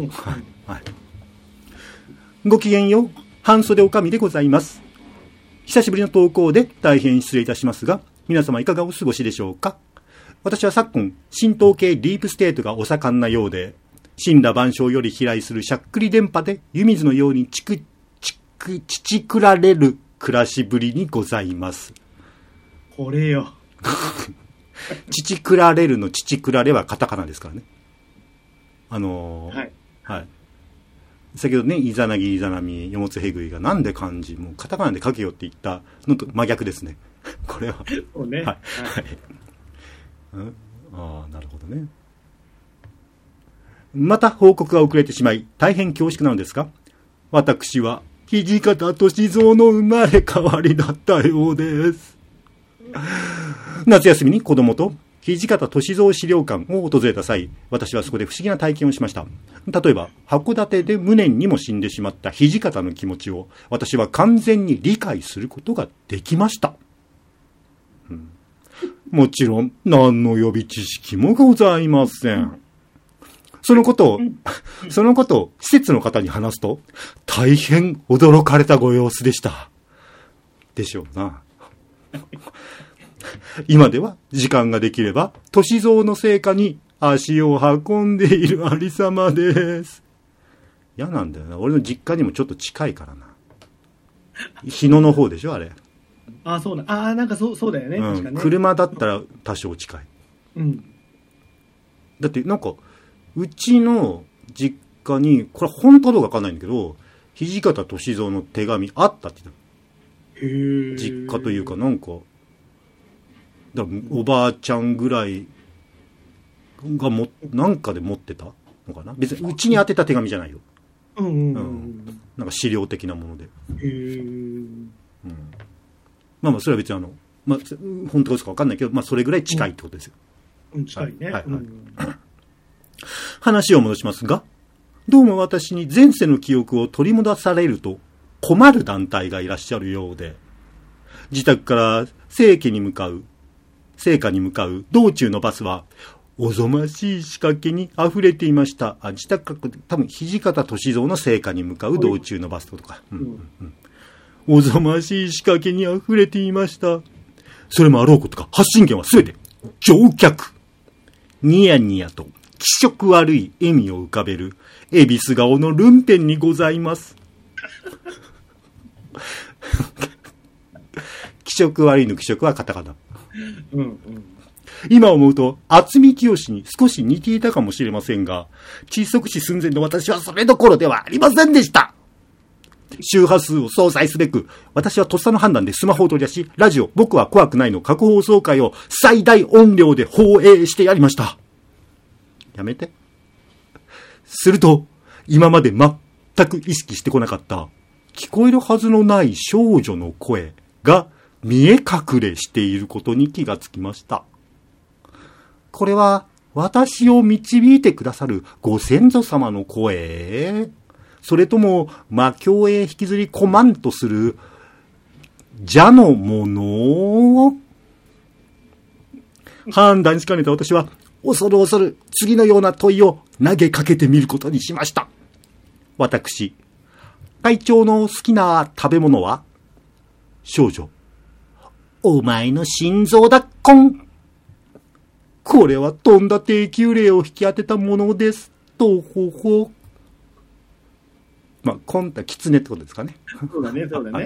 はい。ごきげんよう、半袖おかみでございます。 久しぶりの投稿で大変失礼いたしますが、皆様いかがお過ごしでしょうか。私は昨今、神道系ディープステートがお盛んなようで、神羅万象より飛来するしゃっくり電波で湯水のように乳くられる暮らしぶりにございます。 これよ。 乳くられるの乳くられはカタカナですからね。はい。はい。先ほどね、イザナギ、イザナミ、ヨモツヘグイがなんで漢字、もうカタカナで書けよって言ったのと真逆ですね。これは。 そうね。はい。はいああ、なるほどね。また報告が遅れてしまい、大変恐縮なのですが、私は、土方歳三の生まれ変わりだったようです。夏休みに子供と土方歳三資料館を訪れた際、私はそこで不思議な体験をしました。例えば、函館で無念にも死んでしまった土方の気持ちを、私は完全に理解することができました。もちろん、何の予備知識もございません。そのことを施設の方に話すと、大変驚かれたご様子でした。でしょうな。今では時間ができれば、歳三の生家に足を運んでいるありさまです。嫌なんだよな。俺の実家にもちょっと近いからな。日野の方でしょ、あれ。 ああ、そうだ。ああ、なんかそうだよね。確かね。 車だったら多少近い。 うん。 だってなんか、うちの実家に、これ本当かどうかわかんないんだけど、土方歳三の手紙あったって言ってた。 へー。 実家というかなんか、だおばあちゃんぐらいがなんかで持ってたのかな。別にうちに当てた手紙じゃないよ。 うんうんうん。 なんか資料的なもので。 へー。 まあそれは別にまあ本当ですかわかんないけど、まあそれぐらい近いってことですよ。 近いね。 はい。話を戻しますが、どうも私に前世の記憶を取り戻されると困る団体がいらっしゃるようで、自宅から聖家に向かう道中のバスは、おぞましい仕掛けに溢れていました。自宅から多分土方歳三の聖家に向かう道中のバスとか。おぞましい仕掛けに溢れていました。それもあろうことか、発信源はすべて乗客。ニヤニヤと気色悪い笑みを浮かべる恵比寿顔のルンペンにございます。気色悪いの気色はカタカナ。今思うと渥美清に少し似ていたかもしれませんが、窒息死寸前の私はそれどころではありませんでした。周波数を相殺すべく、私はとっさの判断でスマホを取り出し、ラジオ僕は怖くないの過去放送回を最大音量で放映してやりました。やめて。すると、今まで全く意識してこなかった聞こえるはずのない少女の声が見え隠れしていることに気がつきました。これは私を導いてくださるご先祖様の声、それとも魔境へ引きずり込まんとする邪のもの。判断しかねた私は恐る次のような問いを投げかけてみることにしました。私、会長の好きな食べ物は？少女、お前の心臓だっこん。これはとんだ低級霊を引き当てたものです。とほほ。まあ、コンタキツネってことですかね。 そうだね。はい。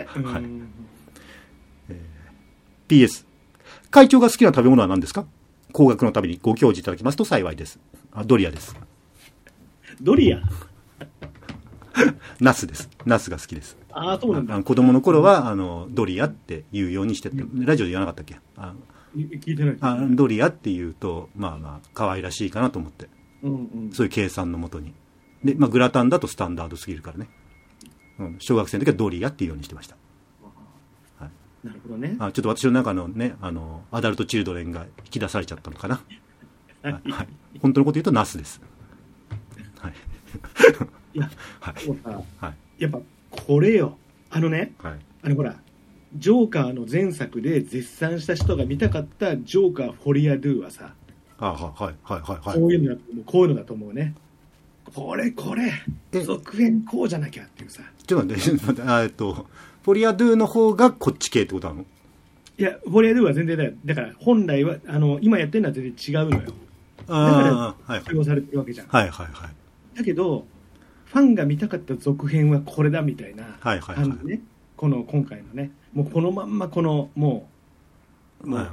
PS。会長が好きな食べ物は何ですか？高額のためにご教示いただきますと幸いです。ドリアです。 ドリアナスです。ナスが好きです。 そうなんだ。 子供の頃は、ドリアって言うようにしてて、ラジオで言わなかったっけ？ 聞いてない。 ドリアって言うと、まあ、可愛らしいかなと思って。そういう計算のもとに。で、グラタンだとスタンダードすぎるからね。小学生の時はドリアっていうようにしてました。 なるほどね。 ちょっと私の中のね、アダルトチルドレンが引き出されちゃったのかな。はい。本当のこと言うとナスです。はい。 いや、もうさ、やっぱこれよ。ほら、ジョーカーの前作で絶賛した人が見たかったジョーカーフォリアドゥはさ、こういうのだと思うね。これ続編こうじゃなきゃっていうさ。 ちょっと待って、フフォリアドゥの方がこっち系ってことなの？ いや、フォリアドゥは全然だから本来は今やってるのは全然違うのよ。だから採用されてるわけじゃん。 はいはいはい。 だけどファンが見たかった続編はこれだみたいな感じね、はいはいはい、今回のね、もうこのまんまもう、はいはい、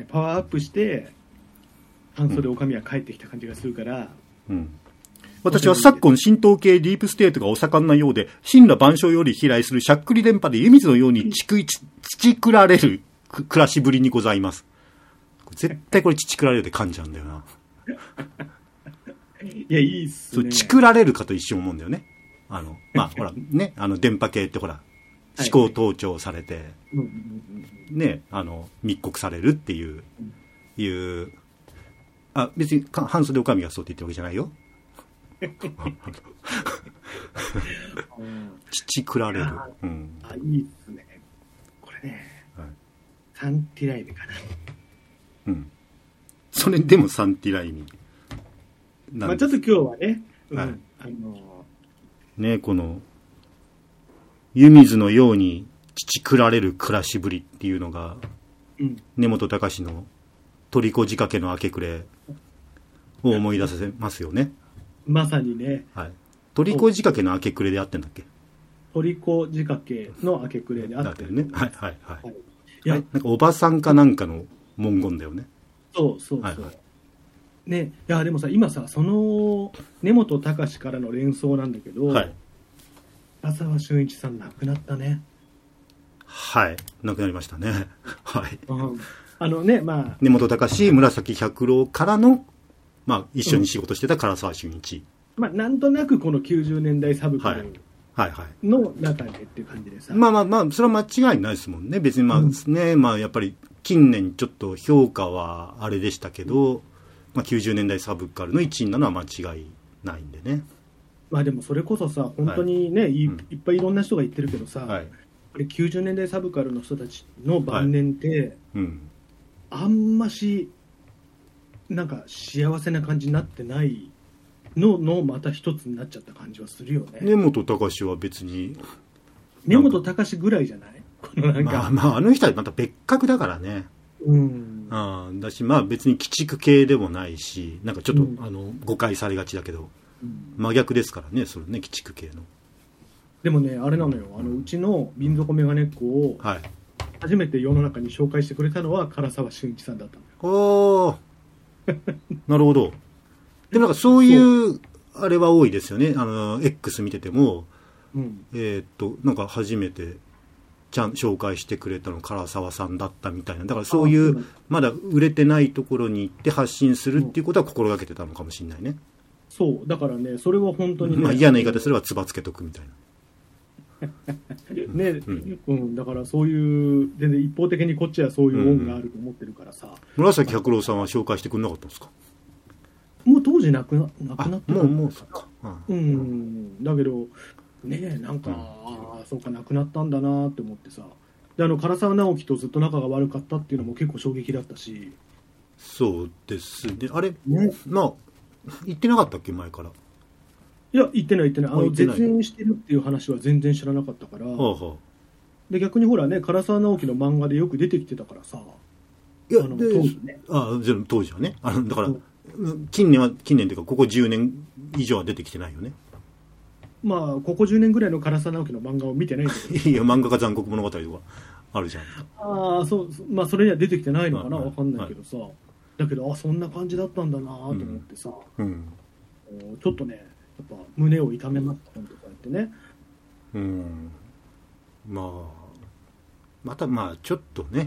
パワーアップして半袖おかみは帰ってきた感じがするから、 うん、私は昨今神道系ディープステートがお盛んなようで、神羅万象より飛来するしゃっくり電波で湯水のように乳られる暮らしぶりにございます。絶対これ乳られるで噛んじゃうんだよな。 いや、いいっすね。 チクられるかと一緒思うんだよね。まあ、ほら、ね、電波系ってほら、思考盗聴されて、ね、密告されるっていう、別に、半袖おかみがそうって言ってるわけじゃないよ。チクられる。 うん、いいっすね。これね、はい、サンティライミかな。 うん。それでもサンティライミ。 まあ、ちょっと今日はね、はい、 ね、この湯水のように乳られる暮らしぶりっていうのが、うん、根本隆のトリコ仕掛けの明け暮れを思い出させますよね。 まさにね、 はい、トリコ仕掛けの明け暮れであってんだっけ？ トリコ仕掛けの明け暮れであってるね。はいはいはい。いや、なんかおばさんかなんかの文言だよね。 そうそうそう。はいはい、ね、いやでもさ、今さ、その根本隆からの連想なんだけど、はい、唐沢俊一さん亡くなったね。 はい、亡くなりましたね。はい。 ね、まあ、 根本隆、紫百郎からの、まあ、一緒に仕事してた唐沢俊一。 まあ、なんとなくこの90年代サブカルの中でっていう感じでさ。 まあまあまあ、それは間違いないですもんね。別にまあね、まあやっぱり近年ちょっと評価はあれでしたけど、まあ、90年代サブカルの一員なのは間違いないんでね。 まあでもそれこそさ、本当にね、はい、いっぱいいろんな人が言ってるけどさ、はい、90年代サブカルの人たちの晩年って、はい、うん、あんましなんか幸せな感じになってないのまた一つになっちゃった感じはするよね。 根本隆は別に根本隆ぐらいじゃない？このなんかまああの人はまた別格だからね。うん、だし、まあ別に鬼畜系でもないし、なんかちょっと、誤解されがちだけど、真逆ですからね、それね、鬼畜系の。 でもね、あれなのよ、うちの瓶底メガネっ子を、はい、初めて世の中に紹介してくれたのは唐沢俊一さんだったのよ。 なるほど。でもなんかそういうあれは多いですよね。X 見てても、うん、なんか初めて紹介してくれたの唐沢さんだったみたいな。だからそういうまだ売れてないところに行って発信するっていうことは心がけてたのかもしれないね。 そうだからね、それは本当にね、 まあ、嫌な言い方すればつばつけとくみたいな。 ね、うん、だからそういう全然一方的にこっちはそういう恩があると思ってるからさ、 紫百郎さんは紹介してくれなかったんですか？ もう当時亡くなってた。もうそっか、 うん、だけどね、なんか、そうか、亡くなったんだなって思ってさ、で唐沢直樹とずっと仲が悪かったっていうのも結構衝撃だったし。 そうですね。あれ、ね、まあ言ってなかったっけ、前から？ いや、言ってない。絶縁してるっていう話は全然知らなかったから、で逆にほらね、唐沢直樹の漫画でよく出てきてたからさ、 いや当時ね、当時はね、だから、近年というかここ10年以上は出てきてないよね。 まあここ10年ぐらいの唐沢直樹の漫画を見てないんだけど。 いや、漫画家残酷物語とかあるじゃん。 そう、まあそれには出てきてないのかな、わかんないけどさ、だけどそんな感じだったんだなと思ってさ、ちょっとね、やっぱ胸を痛めますとか言ってね。 またまあちょっとね、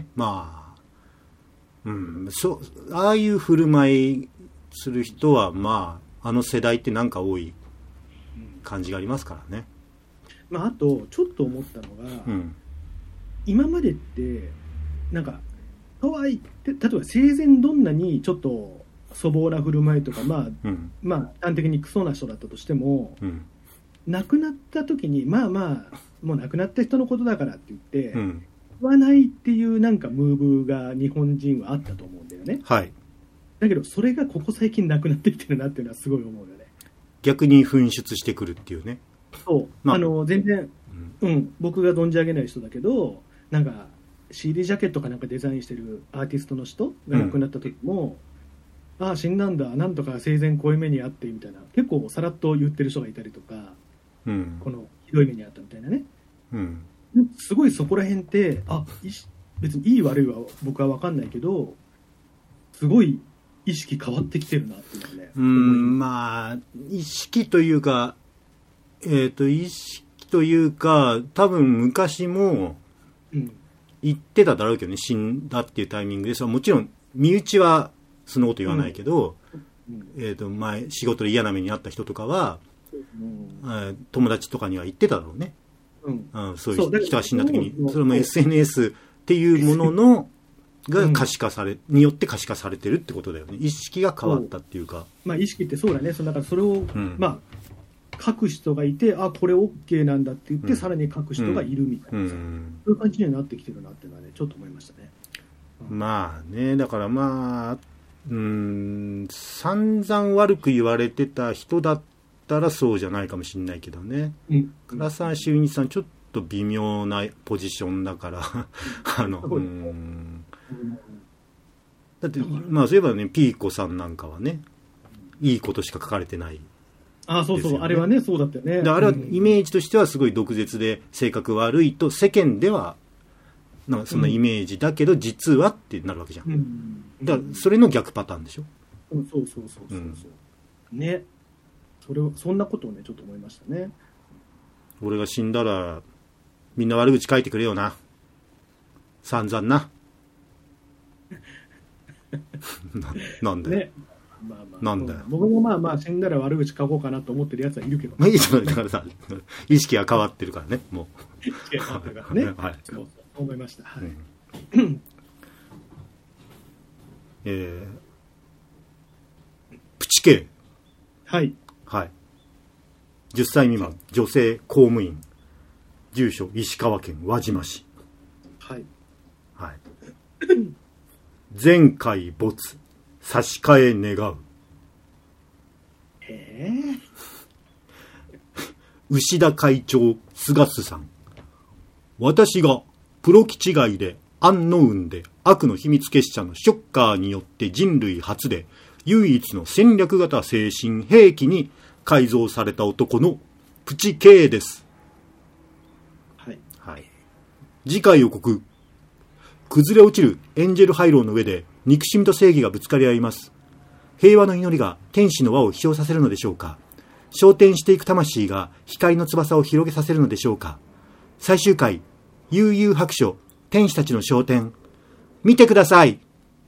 ああいう振る舞いする人はまあ世代ってなんか多い感じがありますからね。 まああとちょっと思ったのが、今までってなんかとはいって例えば生前どんなにちょっと粗暴な振る舞いとか、まあ端的にクソな人だったとしても、亡くなった時にまあもう亡くなった人のことだからって言って、言わないっていうなんかムーブが日本人はあったと思うんだよね。はい。だけどそれがここ最近なくなってきてるなっていうのはすごい思うよね。 逆に噴出してくるっていうね。 そう、全然僕が存じ上げない人だけど、なんか CD ジャケットかなんかデザインしてるアーティストの人が亡くなった時も、ああ死んだんだ、なんとか生前濃い目にあってみたいな、結構さらっと言ってる人がいたりとか、このひどい目にあったみたいなね、すごいそこら辺って別にいい悪いは僕は分かんないけど、すごい意識変わってきてるなっていうね。 まあ意識というか、意識というか、多分昔も言ってただろうけどね、死んだっていうタイミングで、もちろん身内はそのこと言わないけど、前仕事で嫌な目にあった人とかは、友達とかには言ってただろうね。そういう人が死んだ時に、それも SNS っていうもののが可視化され、によって可視化されてるってことだよね。意識が変わったっていうか。 意識ってそうだね。だからそれを、書く人がいて、これ OK なんだって言って、さらに書く人がいるみたいな、そういう感じにはなってきてるなっていうのはね、ちょっと思いましたね。 まあね、だから散々悪く言われてた人だったらそうじゃないかもしれないけどね。唐沢修一さん、ちょっと微妙なポジションだからだって、そういえばね、ピーコさんなんかはね、いいことしか書かれてない。 そうそう、あれはね、そうだったよね。 あれはイメージとしてはすごい毒舌で性格悪いと世間ではなんかそんなイメージだけど、実はってなるわけじゃん。だからそれの逆パターンでしょ。 そうね。そんなことをね、ちょっと思いましたね。 俺が死んだらみんな悪口書いてくれよな。散々な。なんだよ。ね、なんだよ。 僕も死んだら悪口書こうかなと思ってるやつはいるけど。 いいじゃないだからさ、意識が変わってるからね、もう。 意識が変わってるからね。はい。そう思いました。はい。 プチ系。 はい。 はい。10歳未満、女性公務員。住所、石川県輪島市。 はい。 はい。前回没、差し替え願う。牛田会長、菅須さん。私がプロ機違いでアンノウンで悪の秘密結社のショッカーによって人類初で唯一の戦略型精神兵器に改造された男のプチ K です。 はい。 はい。次回予告。崩れ落ちるエンジェルハイローの上で憎しみと正義がぶつかり合います。平和の祈りが天使の輪を飛翔させるのでしょうか。昇天していく魂が光の翼を広げさせるのでしょうか。最終回、悠々白書、天使たちの昇天。見てください。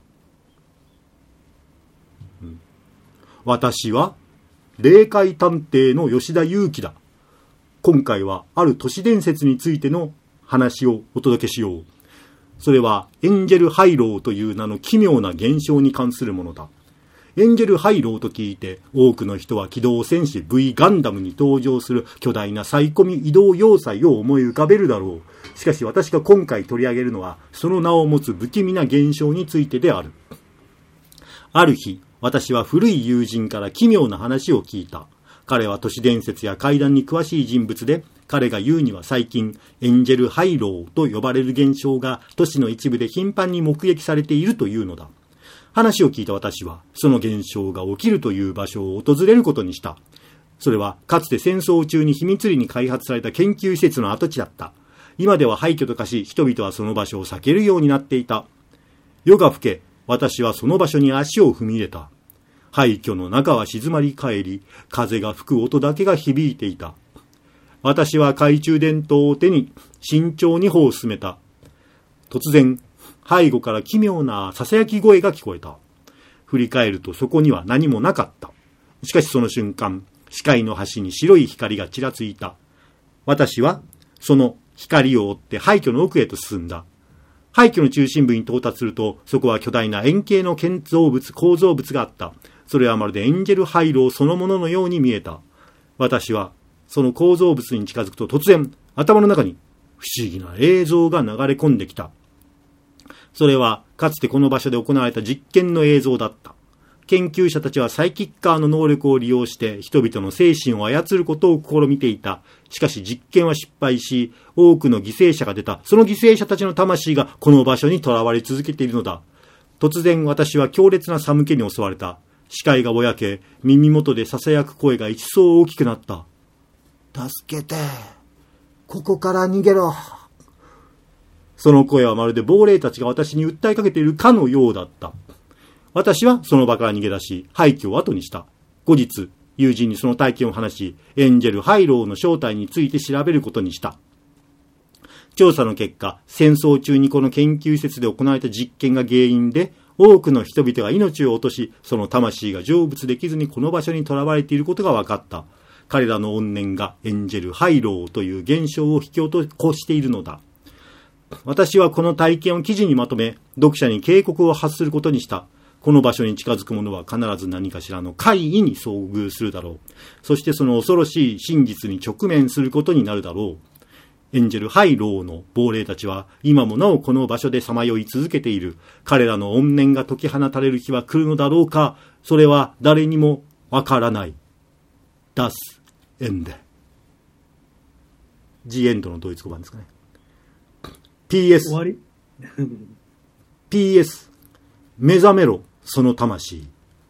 私は、霊界探偵の吉田祐樹だ。今回はある都市伝説についての話をお届けしよう。それはエンジェルハイローという名の奇妙な現象に関するものだ。エンジェルハイローと聞いて多くの人は機動戦士 V ガンダムに登場する巨大なサイコミ移動要塞を思い浮かべるだろう。しかし私が今回取り上げるのはその名を持つ不気味な現象についてである。ある日、私は古い友人から奇妙な話を聞いた。彼は都市伝説や怪談に詳しい人物で、彼が言うには最近エンジェルハイローと呼ばれる現象が都市の一部で頻繁に目撃されているというのだ。話を聞いた私はその現象が起きるという場所を訪れることにした。それはかつて戦争中に秘密裏に開発された研究施設の跡地だった。今では廃墟と化し、人々はその場所を避けるようになっていた。夜が更け、私はその場所に足を踏み入れた。廃墟の中は静まり返り、風が吹く音だけが響いていた。私は懐中電灯を手に慎重に歩を進めた。突然、背後から奇妙な囁き声が聞こえた。振り返るとそこには何もなかった。しかしその瞬間、視界の端に白い光がちらついた。私はその光を追って廃墟の奥へと進んだ。廃墟の中心部に到達すると、そこは巨大な円形の構造物があった。それはまるでエンジェルハイローそのもののように見えた。私はその構造物に近づくと突然、頭の中に不思議な映像が流れ込んできた。それはかつてこの場所で行われた実験の映像だった。 研究者たちはサイキッカーの能力を利用して人々の精神を操ることを試みていた。しかし実験は失敗し、多くの犠牲者が出た。その犠牲者たちの魂がこの場所に囚われ続けているのだ。突然私は強烈な寒気に襲われた。視界がぼやけ、耳元で囁く声が一層大きくなった。助けて。ここから逃げろ。その声はまるで亡霊たちが私に訴えかけているかのようだった。私はその場から逃げ出し、廃墟を後にした。後日、友人にその体験を話し、エンジェル・ハイローの正体について調べることにした。調査の結果、戦争中にこの研究施設で行われた実験が原因で、多くの人々が命を落とし、その魂が成仏できずにこの場所に囚われていることが分かった。彼らの怨念がエンジェル・ハイローという現象を引き起こしているのだ。私はこの体験を記事にまとめ、読者に警告を発することにした。この場所に近づく者は必ず何かしらの怪異に遭遇するだろう。そしてその恐ろしい真実に直面することになるだろう。エンジェル・ハイローの亡霊たちは今もなおこの場所でさまよい続けている。彼らの怨念が解き放たれる日は来るのだろうか。それは誰にもわからない。ダス・エンデ。ジ・エンドのドイツ語版ですかね。PS 終わり PS 目覚めろその魂。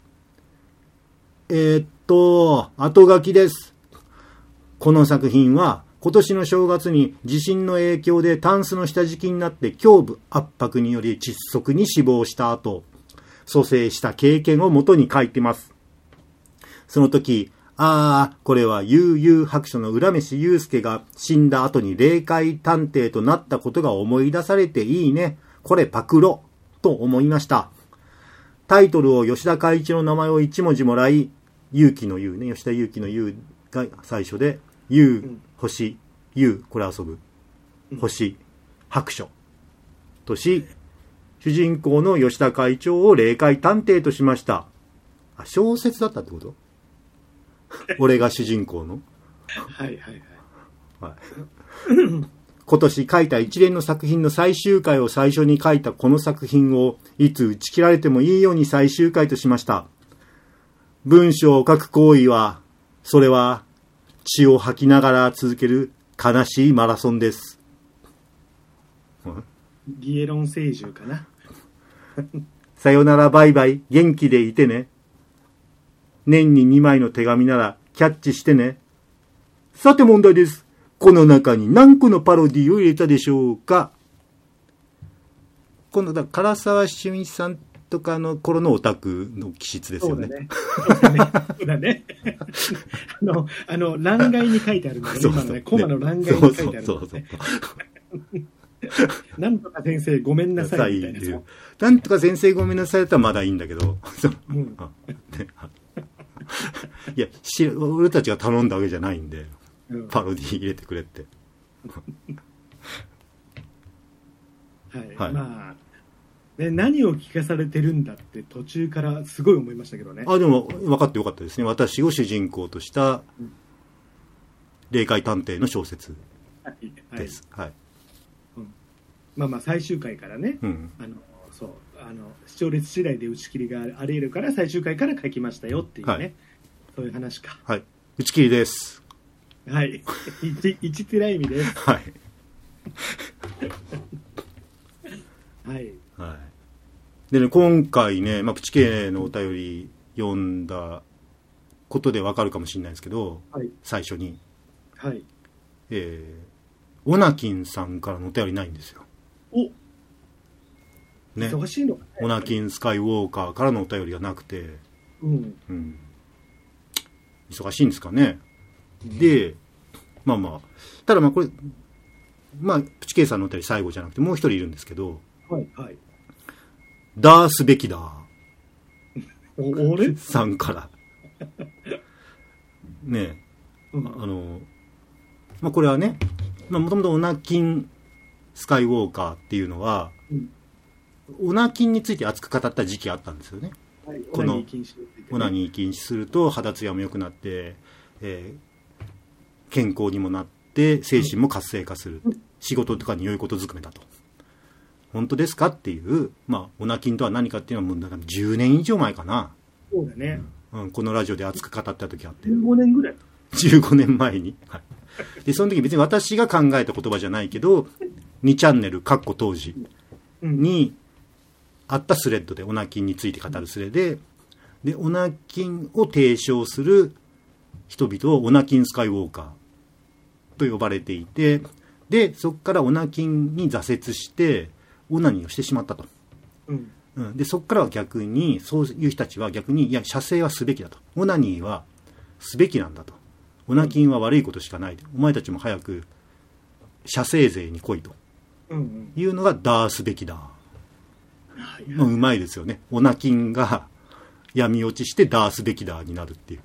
後書きです。この作品は今年の正月に地震の影響でタンスの下敷きになって胸部圧迫により窒息に死亡した後、蘇生した経験をもとに書いてます。その時、これは悠々白書の浦飯祐介が死んだ後に霊界探偵となったことが思い出されていいね。これパクロと思いました。タイトルを吉田海一の名前を一文字もらい、勇気の勇ね、吉田勇気の勇が最初で、星、これ遊ぶ、星、白書とし、主人公の吉田会長を霊界探偵としました。小説だったってこと俺が主人公のはいはいはい。今年書いた一連の作品の最終回を最初に書いたこの作品をいつ打ち切られてもいいように最終回としました。文章を書く行為は、それは血を吐きながら続ける悲しいマラソンです。 ギエロン聖獣かな。 さよならバイバイ、元気でいてね。年に2枚の手紙ならキャッチしてね。さて問題です。この中に何個のパロディを入れたでしょうか。今度だ、唐沢俊一さんとかの頃のオタクの気質ですよね。 そうだね。欄外に書いてあるんだよね。今のね、コマの欄外に書いてあるんだよね。なんとか先生ごめんなさいみたいな。 なんとか先生ごめんなさいだったらまだいいんだけど。いや、俺たちが頼んだわけじゃないんで、パロディ入れてくれって。 はい。まあ、ね、何を聞かされてるんだって途中からすごい思いましたけどね。 でも分かってよかったですね。私を主人公とした霊界探偵の小説です。はい。 まあ最終回からね、視聴率次第で打ち切りがあり得るから最終回から書きましたよっていうね、そういう話か。 はい。打ち切りです。 はい。一つら意味です。 はい。 はい。 はい。でね、今回ね、プチ系のお便り読んだことでわかるかもしれないですけど、最初に。 はい。 オナキンさんからのお便りないんですよ。ね、 忙しいのかね。 オナキンスカイウォーカーからのお便りがなくて、忙しいんですかね。で、ただこれ、プチケイさんのお便り最後じゃなくてもう一人いるんですけど、ダースベキダー俺さんからね、これはね、もともとオナキンスカイウォーカーっていうのは、オナキンについて熱く語った時期があったんですよね。このオナニー禁止すると肌ツヤも良くなって、健康にもなって精神も活性化する、仕事とかに良いことずくめだと。本当ですかっていう、オナキンとは何かっていうのはもう10年以上前かなそうだね。 このラジオで熱く語った時あって。 15年ぐらい。 15年前に。はい。で、その時別に私が考えた言葉じゃないけど、2チャンネル、当時にあったスレッドで、オナキンについて語るスレで、で、オナキンを提唱する人々をオナキンスカイウォーカーと呼ばれていて、で、そこからオナキンに挫折して、オナニーをしてしまったと。で、そこからは逆に、そういう人たちは逆に、いや、射精はすべきだと。オナニーはすべきなんだと。オナキンは悪いことしかない。お前たちも早く射精税に来いと。いうのがダースベキダー。うまいですよね。オナキンが闇落ちしてダースベキダーになるっていう。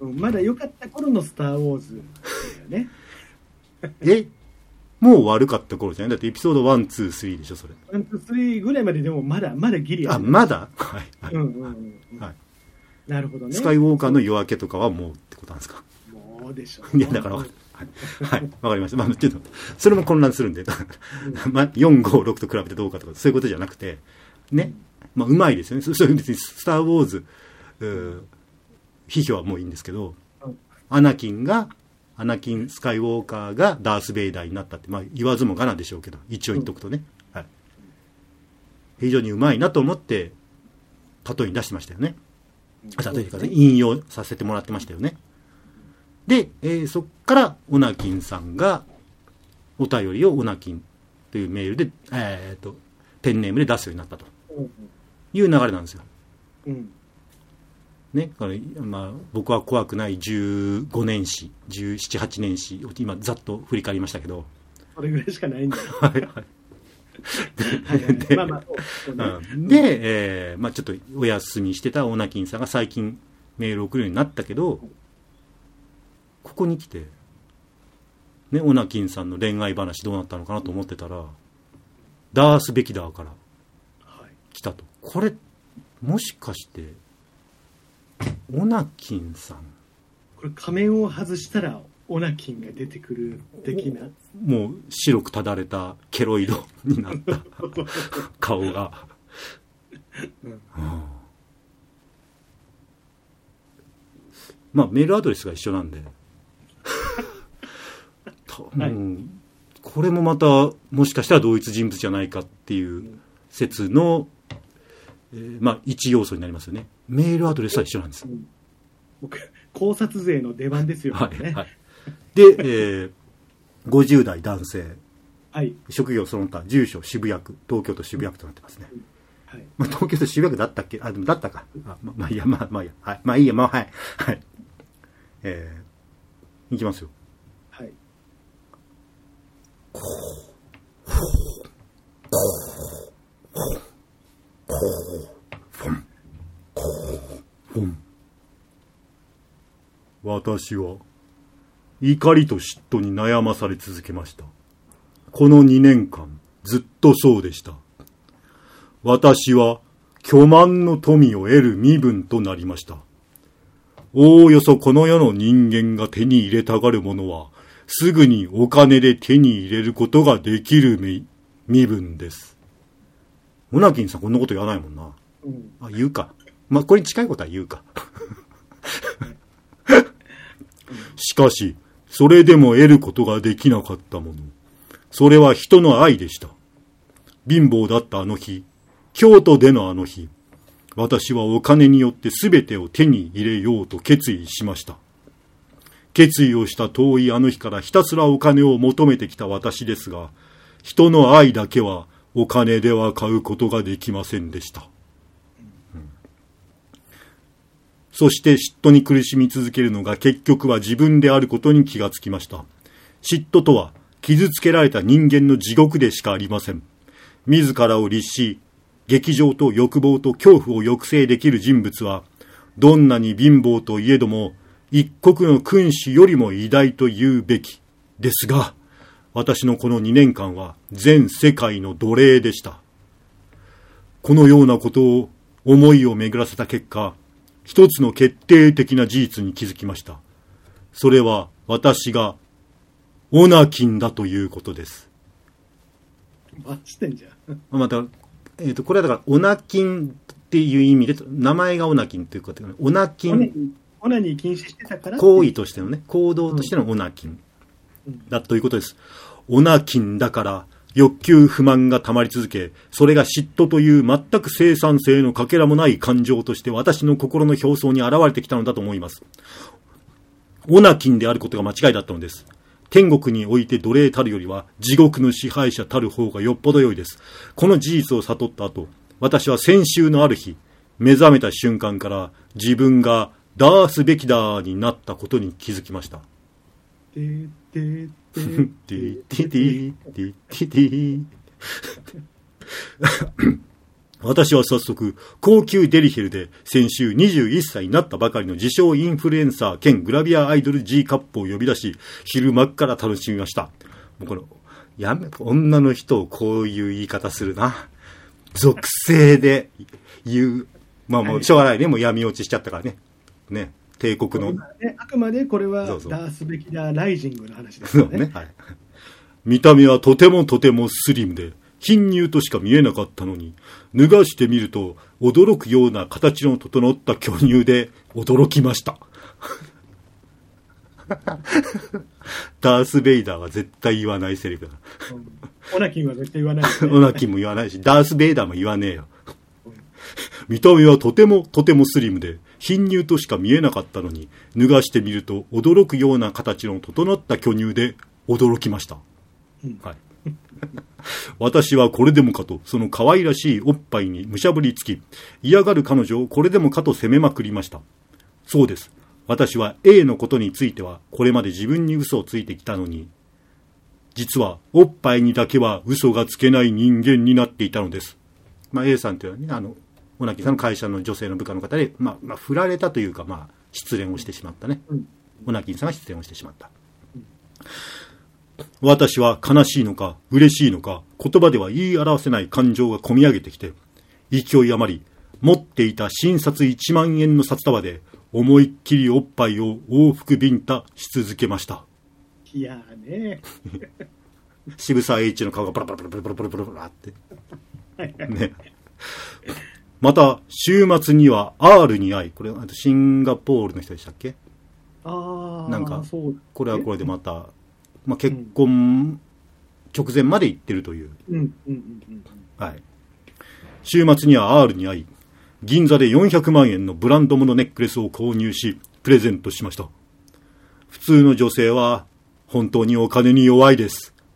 まだ良かった頃のスターウォーズだよね。もう悪かった頃じゃない？だってエピソード1、2、3でしょ、それ。 1、2、3ぐらいまででもまだギリある。 まだはい。はい。 なるほどね。 スカイウォーカーの夜明けとかはもうってことなんですか？ もうでしょう。 いや、だから、はい。わかりました。ちょっと、それも混乱するんで、4、5、6と比べてどうかとか、そういうことじゃなくて、ね。うまいですよね。そういう別にスター・ウォーズ、批評はもういいんですけど、アナキン・スカイウォーカーがダース・ベイダーになったって、言わずもがなでしょうけど、一応言っとくとね。はい。非常にうまいなと思って、例えに出してましたよね。例えに引用させてもらってましたよね。で、そっからオナキンさんがお便りをオナキンというメールで、ペンネームで出すようになったという流れなんですよ。ね、僕は怖くない15年史、17、8年史を今ざっと振り返りましたけど。 それぐらいしかないんだよ。 はいはい。で、ちょっとお休みしてたオナキンさんが最近メールを送るようになったけど、ここに来て、ね、オナキンさんの恋愛話どうなったのかなと思ってたら、ダース・ベキダーから来たと。これ、もしかして、オナキンさん。 これ仮面を外したら、オナキンが出てくる的な。 もう白くただれたケロイドになった顔が。メールアドレスが一緒なんで。これもまたもしかしたら同一人物じゃないかっていう説の、一要素になりますよね。メールアドレスは一緒なんです。 考察勢の出番ですよね。 はいはい、で、50代男性、職業その他、住所渋谷区、東京都渋谷区となってますね。東京都渋谷区だったっけ？でもだったか。いいや、はい。いいや、はい。はい。いきますよ。 はい。 私は怒りと嫉妬に悩まされ続けました。この2年間ずっとそうでした。私は巨万の富を得る身分となりました。おおよそこの世の人間が手に入れたがるものはすぐにお金で手に入れることができる身分です。オナキンさんこんなこと言わないもんな。言うか。これに近いことは言うか。しかし、それでも得ることができなかったもの。それは人の愛でした。貧乏だったあの日、京都でのあの日、私はお金によって全てを手に入れようと決意しました。決意をした遠いあの日からひたすらお金を求めてきた私ですが、人の愛だけはお金では買うことができませんでした。そして嫉妬に苦しみ続けるのが結局は自分であることに気がつきました。嫉妬とは傷つけられた人間の地獄でしかありません。自らを律し、激情と欲望と恐怖を抑制できる人物は、どんなに貧乏といえども、一国の君主よりも偉大と言うべき。ですが、私のこの2年間は全世界の奴隷でした。このようなことを思いを巡らせた結果、一つの決定的な事実に気づきました。それは私がオナキンだということです。 してんじゃん。 これはだからオナキンっっていう意味で、名前がオナキンということで、オナキン。 オナニー禁止してたから行為としてのね、行動としてのオナキン。だということです。オナキンだから、欲求不満が溜まり続け、それが嫉妬という全く生産性のかけらもない感情として私の心の表層に現れてきたのだと思います。オナキンであることが間違いだったのです。天国において奴隷たるよりは地獄の支配者たる方がよっぽど良いです。この事実を悟った後、私は先週のある日、目覚めた瞬間から自分がダース・ベキダーになったことに気づきました。私は早速、高級デリヘルで先週21歳になったばかりの自称インフルエンサー兼グラビアアイドル G カップを呼び出し、昼間っから楽しみました。もうこの女の人をこういう言い方するな。属性で言う。まあもうしょうがないね。もう闇落ちしちゃったからね。ね。帝国の。 あくまでこれはダース・ベキダーライジングの話ですよね。そうね。はい。 見た目はとてもスリムで、貧乳としか見えなかったのに、脱がしてみると驚くような形の整った巨乳で驚きました。ダース・ベイダーは絶対言わないセリフだ。 オナキンは絶対言わない、ね。 オナキンも言わないし、ダース・ベイダーも言わねえよ。見た目はとてもスリムで、貧乳としか見えなかったのに、脱がしてみると驚くような形の整った巨乳で驚きました。はい。私はこれでもかと、その可愛らしいおっぱいにむしゃぶりつき、嫌がる彼女をこれでもかと責めまくりました。そうです。私は A のことについては、これまで自分に嘘をついてきたのに、実はおっぱいにだけは嘘がつけない人間になっていたのです。まあ A さんというのはね、オナキさんの会社の女性の部下の方で、振られたというか、失恋をしてしまったね。オナキンさんが失恋をしてしまった。私は悲しいのか嬉しいのか言葉では言い表せない感情がこみ上げてきて、勢い余り持っていた新札1万円の札束で思いっきりおっぱいを往復ビンタし続けました。 いやね渋沢栄一の顔がブラブラブラブラブラブラブラってね。また週末には R に会い、これシンガポールの人でしたっけ。なんかこれはこれでまた、結婚直前まで行ってるという、はい。週末には R に会い、銀座で400万円のブランド物ネックレスを購入しプレゼントしました。普通の女性は本当にお金に弱いです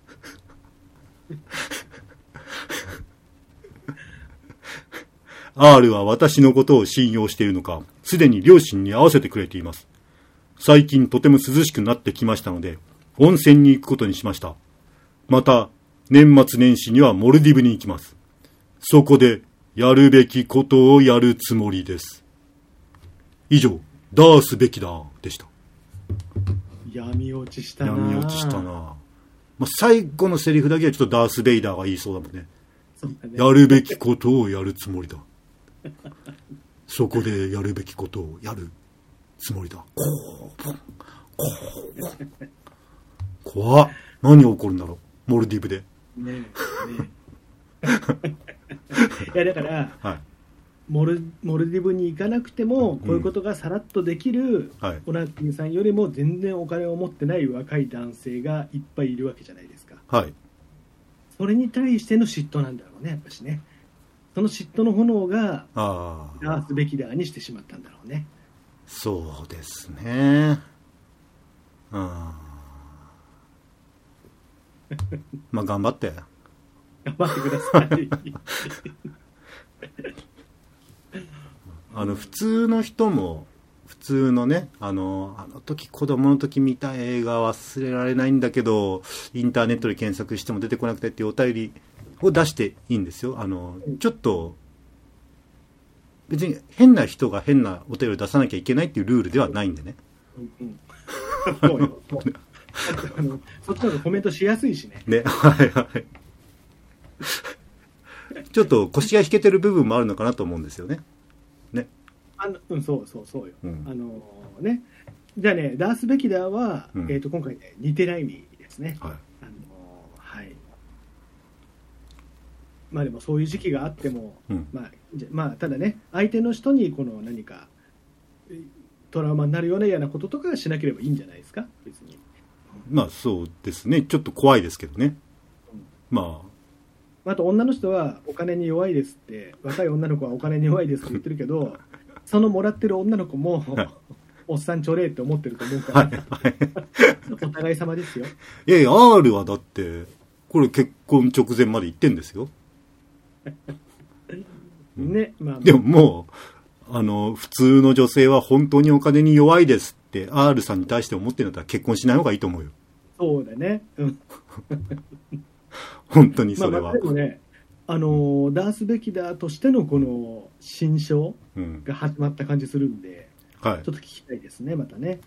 。R は私のことを信用しているのか、すでに両親に会わせてくれています。最近とても涼しくなってきましたので、温泉に行くことにしました。また、年末年始にはモルディブに行きます。そこで、やるべきことをやるつもりです。以上、ダース・ベキダーでした。 闇落ちしたな。 闇落ちしたな。最後のセリフだけはちょっとダース・ベイダーが言いそうだもんね。やるべきことをやるつもりだ。そこでやるべきことをやるつもりだ。怖っ。何が起こるんだろう、モルディブで。ねいやだから、はい、モルディブに行かなくてもこういうことがさらっとできる、オナキンさんよりも全然お金を持ってない若い男性がいっぱいいるわけじゃないですか。はい。それに対しての嫉妬なんだろうね、やっぱしね。その嫉妬の炎がダース・ベキダーにしてしまったんだろうね。 そうですね。頑張って。 頑張ってください。 普通の人も普通のね、あの時子供の時見た映画忘れられないんだけど、インターネットで検索しても出てこなくてっていうお便りを出していいんですよ。ちょっと別に変な人が変なお便りを出さなきゃいけないっていうルールではないんでね。 そうよ。そっちの方がコメントしやすいしね。 ね、はいはい。ちょっと腰が引けてる部分もあるのかなと思うんですよね。ね。 そうよ。ね。じゃあね、ダース・ベキダーは、今回ね、似てない意味ですね。はい。はい。 まあでもそういう時期があっても、まあただね、相手の人にこの何かトラウマになるような嫌なこととかしなければいいんじゃないですか、別に。 まあそうですね、ちょっと怖いですけどね。 あと女の人はお金に弱いですって、若い女の子はお金に弱いですって言ってるけど、そのもらってる女の子も、おっさんちょれって思ってると思うから、お互い様ですよ。 いやいや、R はだって、これ結婚直前まで言ってんですよ。 ね、まあ。 でももう、普通の女性は本当にお金に弱いですって R さんに対して思ってるんだったら結婚しない方がいいと思うよ。 そうだね。 本当にそれは。 でもね、ダース・ベキダーとしてのこの新章が始まった感じするんで、ちょっと聞きたいですね、またね。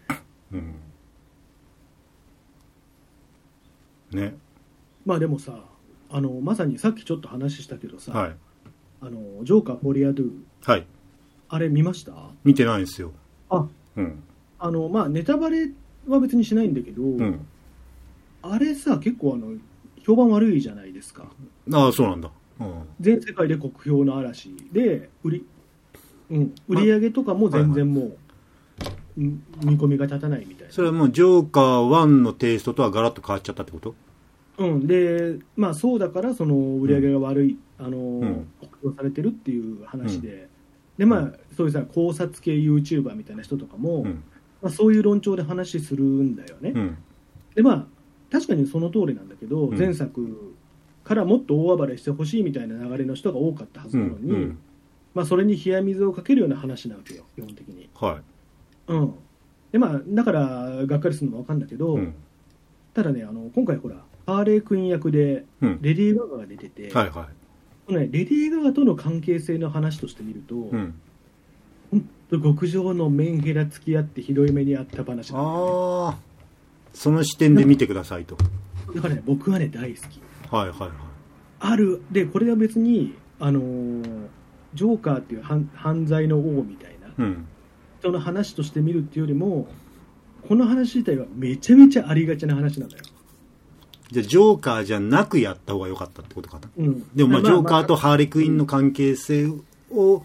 ね。 まあでもさ、まさにさっきちょっと話したけどさ、ジョーカー・フォリア・ドゥ、あれ見ました？ 見てないんですよ。まあネタバレは別にしないんだけど、あれさ、結構評判悪いじゃないですか。 ああ、そうなんだ。 全世界で酷評の嵐で売り上げとかも全然もう、見込みが立たないみたいな。 それはもうジョーカー1のテイストとはガラッと変わっちゃったってこと？ でまあそうだからその売り上げが悪い、酷評されてるっていう話で、でまあそういうさ考察系 YouTuber みたいな人とかも、まあ、そういう論調で話するんだよね。でまあ確かにその通りなんだけど、前作からもっと大暴れしてほしいみたいな流れの人が多かったはずなのに、まあ、それに冷や水をかけるような話なわけよ、基本的に。でまあ、だからがっかりするのも分かるんだけど、ただね、今回ほらハーレークイーン役でレディー・ガガが出てて、レディー・ガガとの関係性の話として見ると、本当極上のメンヘラ付き合ってひどい目にあった話なんだよね。 その視点で見てくださいと。 だからね、僕はね大好き。でこれは別にジョーカーっていう犯罪の王みたいな人の話として見るっていうよりも、この話自体はめちゃめちゃありがちな話なんだよ。 じゃあジョーカーじゃなくやった方が良かったってことかな。でもまあジョーカーとハーレクイーンの関係性を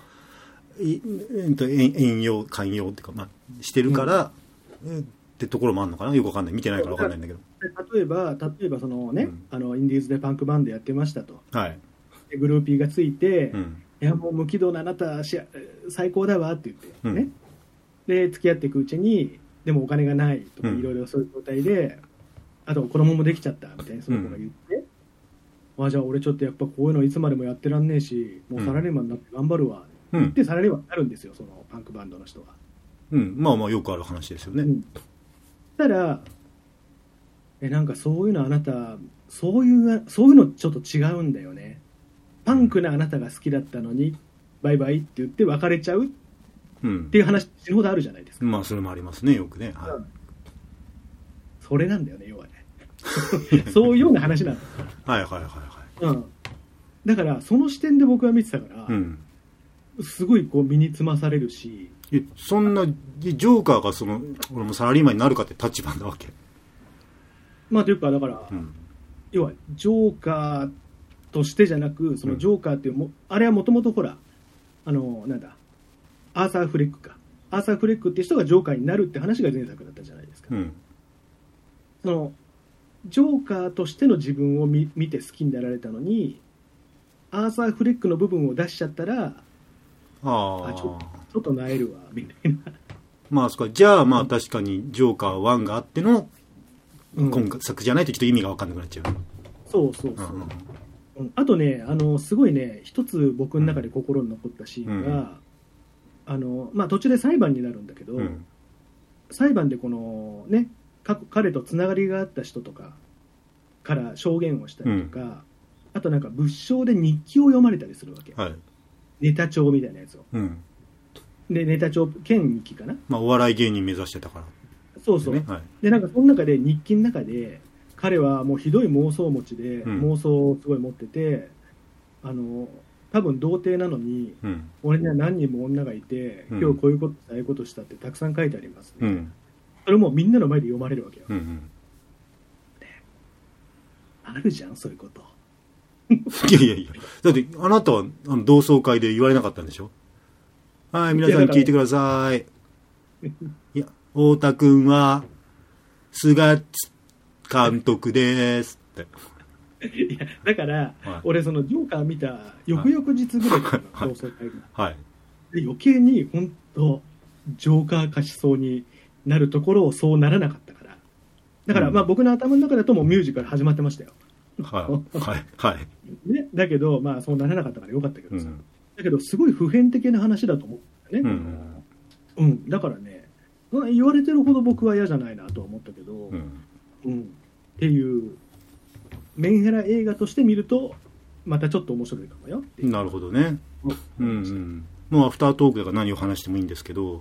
遠用寛容っていうか、まあ、してるから、ってところもあるのかな。よくわかんない、見てないからわかんないんだけど。 例えばそのね、インディーズでパンクバンドやってましたと、でグルーピーがついて、いやもう無軌道なあなた最高だわって言ってね、で付き合っていくうちにでもお金がないとかいろいろそういう状態で、あと子供もできちゃったみたいなその子が言って、じゃあ俺ちょっとやっぱこういうのいつまでもやってらんねえし、もうサラリーマンになって頑張るわって言ってサラリーマンになるんですよ、そのパンクバンドの人が。 まあまあよくある話ですよね。 ただなんかそういうのあなたそういうのちょっと違うんだよね。パンクなあなたが好きだったのにバイバイって言って別れちゃうっていう話死ぬほどあるじゃないですか。 まあそれもありますね、よくね。 それなんだよね、要はね。そういうような話なんだ。だからその視点で僕は見てたから、すごいこう身につまされるし。 そんなジョーカーが俺もサラリーマンになるかって立場なわけ。 まあというかだから、要はジョーカーとしてじゃなく、そのジョーカーっていうあれはもともとほらなんだアーサー・フレックっていう人がジョーカーになるって話が前作だったじゃないですか。そのジョーカーとしての自分を見て好きになられたのに、アーサー・フレックの部分を出しちゃったらちょっとなえるわみたいな。 まあそこじゃあまあ確かにジョーカー1があっての今作じゃないとちょっと意味が分かんなくなっちゃう。 あとねすごいね一つ僕の中で心に残ったシーンが、まあ途中で裁判になるんだけど、裁判でこのね彼とつながりがあった人とかから証言をしたりとか、あとなんか物証で日記を読まれたりするわけ。ネタ帳みたいなやつを。でネタ帳兼日記かな。 まあお笑い芸人目指してたから。 でなんかその中で日記の中で彼はもうひどい妄想持ちで、妄想をすごい持ってて、多分童貞なのに、俺には何人も女がいて、今日こういうことしたああいうことしたってたくさん書いてあります、それもみんなの前で読まれるわけよ。あるじゃんそういうこと。 いや。だって、あなたは同窓会で言われなかったんでしょ？はい、皆さん聞いてください。いや、太田くんは、菅監督ですって。 いや、だから、はい、俺、そのジョーカー見た翌々日ぐらいから、同窓会が。はい。で、余計に、本当ジョーカー化しそうになるところをそうならなかったから。だから、まあ僕の頭の中だともうミュージカル始まってましたよ。 はい。はい。はい。 ね、だけど、まあそうならなかったからよかったけどさ。だけど、すごい普遍的な話だと思ったね。だからね、言われてるほど僕は嫌じゃないなとは思ったけど、っていう、メンヘラ映画として見ると、またちょっと面白いかもよ。 なるほどね。もうアフタートークだから何を話してもいいんですけど、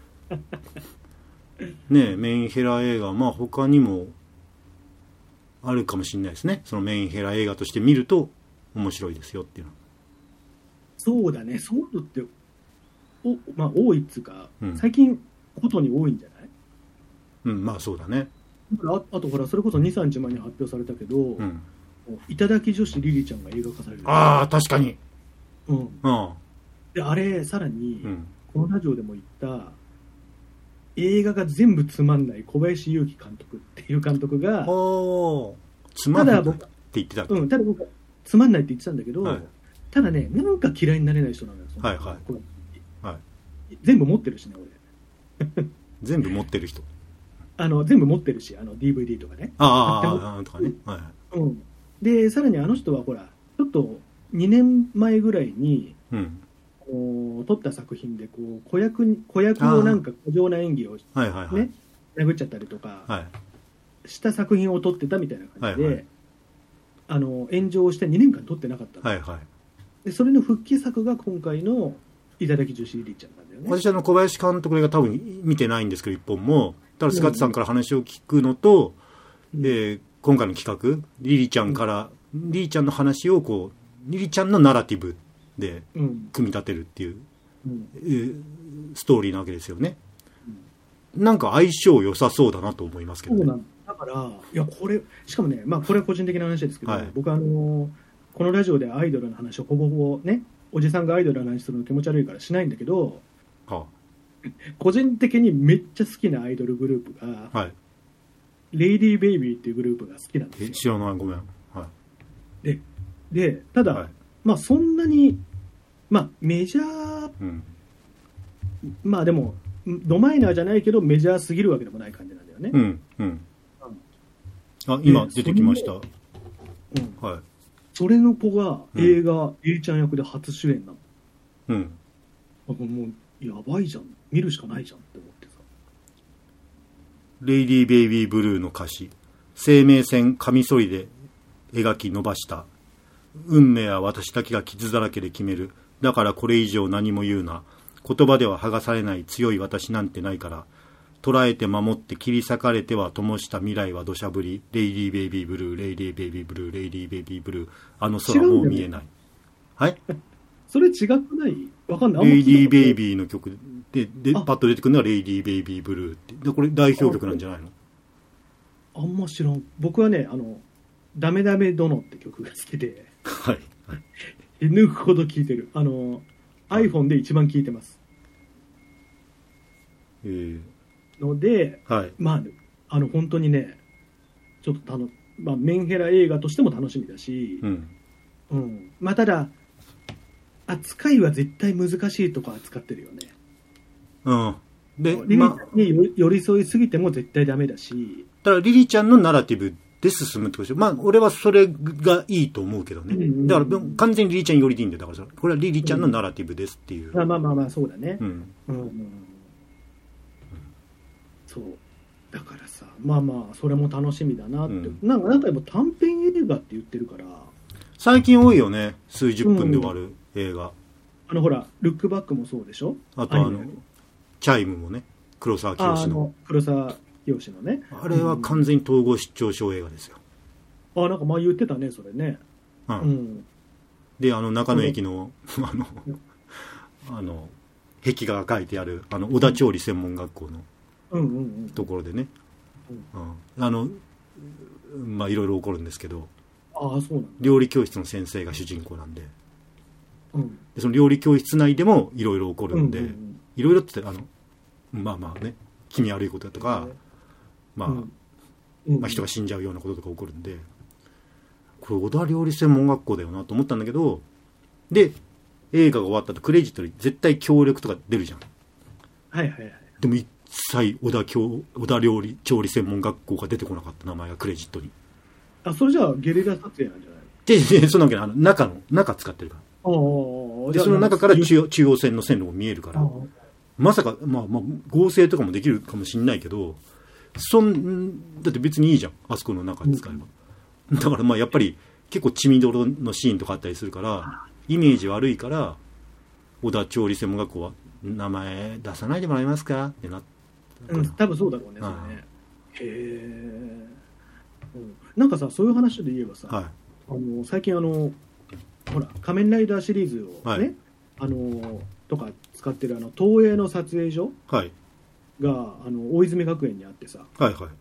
ね、メンヘラ映画、まあ他にもあるかもしれないですね。そのメンヘラ映画として見ると面白いですよっていうのは。 そうだね、そういうのってまあ多いっつうか、最近ことに多いんじゃない？ まあそうだね。 あとほら、それこそ2、3日前に発表されたけど、頂き女子リリちゃんが映画化される。 ああ、確かに。 で、あれ、さらに、このラジオでも言った、映画が全部つまんない小林祐希監督っていう監督が、 つまんないって言ってた。 ただ僕はつまんないって言ってたんだけど、ただね、なんか嫌いになれない人なんだよ。 はいはい。 全部持ってるしね、俺。 全部持ってる人。 全部持ってるし、DVD とかね。 とかね。 で、さらにあの人はほら、ちょっと2年前ぐらいに、撮った作品でこう子役をなんか過剰な演技をね、殴っちゃったりとかした作品を撮ってたみたいな感じで、炎上して2年間撮ってなかったの。でそれの復帰作が今回の頂き女子リリちゃんなんだよね。 私小林監督が多分見てないんですけど、一本もただスカッツさんから話を聞くのと、今回の企画リリちゃんから、リリちゃんの話をこうリリちゃんのナラティブで組み立てるっていう、ストーリーなわけですよね。なんか相性良さそうだなと思いますけどね。 だからいやこれしかもね、まあこれは個人的な話ですけど、僕このラジオでアイドルの話をほぼほぼね、おじさんがアイドルの話するの気持ち悪いからしないんだけど、個人的にめっちゃ好きなアイドルグループが、レイディーベイビーっていうグループが好きなんですよ。 知らない、ごめん。 でただ、まあそんなにまあメジャー、まあでもドマイナーじゃないけどメジャーすぎるわけでもない感じなんだよね。 今出てきました。 それの子が映画、A ちゃん役で初主演なの。もうやばいじゃん、見るしかないじゃんって思ってさ。 レイディーベイビーブルーの歌詞、生命線カミソリで描き伸ばした。運命は私だけが傷だらけで決める。だからこれ以上何も言うな。言葉では剥がされない強い私なんてないから。捉えて守って切り裂かれては灯した未来は土砂降り。レイディーベイビーブルー、レイディーベイビーブルー、レイディーベイビーブルー。あの空もう見えない。はい。 それ違くない？わかんない。 レイディーベイビーの曲でパッと出てくるのはレイディーベイビーブルーって。でこれ代表曲なんじゃないの？ あんま知らん。僕はね、ダメダメ殿って曲が好きで、抜くほど聴いてる。iPhone で一番聴いてます。ので、まあ本当にね、ちょっとまあ、メンヘラ映画としても楽しみだし、まあただ扱いは絶対難しいとこ扱ってるよね。で、リリちゃんに寄り添いすぎても絶対ダメだし。 だからリリちゃんのナラティブで進むってことでしょ。まあ俺はそれがいいと思うけどね。だから完全にリリちゃん寄りでいいんだよ。だからこれはリリちゃんのナラティブですっていう。 まあそうだね。そうだからさ、まあそれも楽しみだなって。なんかやっぱ短編映画って言ってるから。 最近多いよね。数十分で終わる映画。 ほらルックバックもそうでしょ。 あとチャイムもね、黒沢清の。 黒沢清のね。 あれは完全に統合失調症映画ですよ。 なんか前言ってたね、それね。 で、中野駅の、壁画が書いてある、小田調理専門学校のところでね。まあ、いろいろ起こるんですけど。 ああ、そうなんだ。 料理教室の先生が主人公なんで、 うん、 でその料理教室内でもいろいろ起こるんで、いろいろってまあまあね、気味悪いこととか、まあ人が死んじゃうようなこととか起こるんで、これ小田料理専門学校だよなと思ったんだけど、で映画が終わった後クレジットに絶対協力とか出るじゃん。 はいはいはい。 でも一切小田料理調理専門学校が出てこなかった、名前がクレジットに。 あ、それじゃあゲリラ撮影なんじゃないでそんなわけない、中使ってるから。でその中から中央線の線路も見えるから、まさか、まあ合成とかもできるかもしれないけど、だって別にいいじゃん、あそこの中に使えば。だからまあやっぱり結構血みどろのシーンとかあったりするから、イメージ悪いから、小田調理専門学校は名前出さないでもらえますかってなった。 多分そうだろうね、それね。へえ。なんかさ、そういう話で言えばさ、はい、最近ほら仮面ライダーシリーズをね、はい、とか使ってる東映の撮影所が、大泉学園にあってさ、はいはい、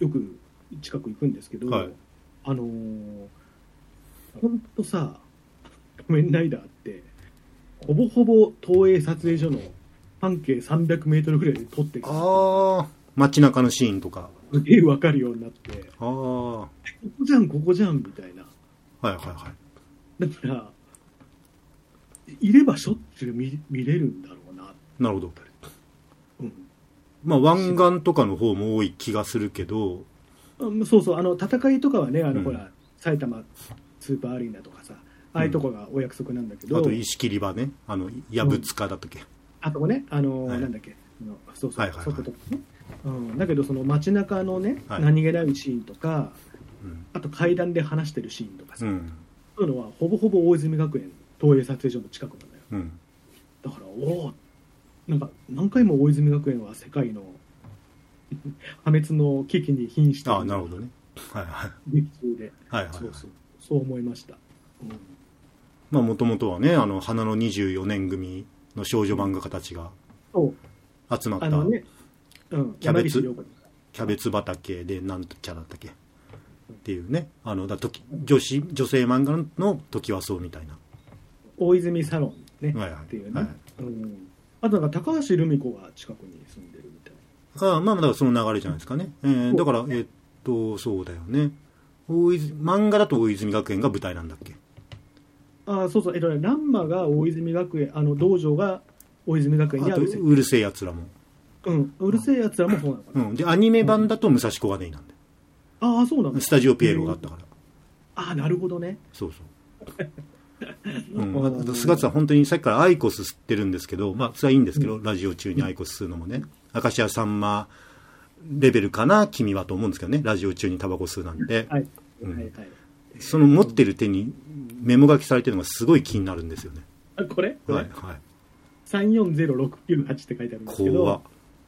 よく近く行くんですけど、はい、ほんとさ、仮面ライダーってほぼほぼ東映撮影所の半径300メートルぐらいで撮ってる。 ああ、街中のシーンとかすげえ分かるようになって、 ああ、 ここじゃんみたいな。 はいはいはい。 だからいればしょっちゅう 見れるんだろうな。 なるほど。まあ湾岸とかの方も多い気がするけど、 そうそう、戦いとかはね、ほら埼玉スーパーアリーナとかさ、ああいうとこがお約束なんだけど、 あと石切り場ね、矢ぶつかだったっけ、 あとね、はい、なんだっけ、そうそう、そことかね、だけどその街中のね、何気ないシーンとか、あと階段で話してるシーンとかさ、そういうのはほぼほぼ大泉学園東映撮影所の近くなんだよ、だからなんか何回も大泉学園は世界の破滅の危機に瀕している。 あ、なるほどね、はいはい、 劇中で、 はいはいはい、 そう思いました。 まあもともとはね、花の24年組の少女漫画家たちが集まった、ね、キャベツ畑でなんとちゃだったっけっていうね、女性漫画のトキワ荘みたいな大泉サロンね、 はいはい、 っていうね、はい、あとなんか高橋留美子が近くに住んでるみたいな。 まあだからその流れじゃないですかね、だからそうだよね、漫画だと大泉学園が舞台なんだっけ。 そうそう、ランマが大泉学園、道場が大泉学園にある。 あとうるせえやつらも、 うるせえやつらもそうなのかな、 でアニメ版だと武蔵小金井なんで、 ああそうなんだ、 スタジオピエロがあったから、 なるほどね、 そうそう菅さん本当にさっきからアイコス吸ってるんですけど、まあそれはいいんですけど、ラジオ中にアイコス吸うのもね、明石家さんまレベルかな君はと思うんですけどね、ラジオ中にタバコ吸うなんて、はいはいはい、その持ってる手にメモ書きされてるのがすごい気になるんですよね。 これはいはい、 340698って書いてあるんですけど、怖っ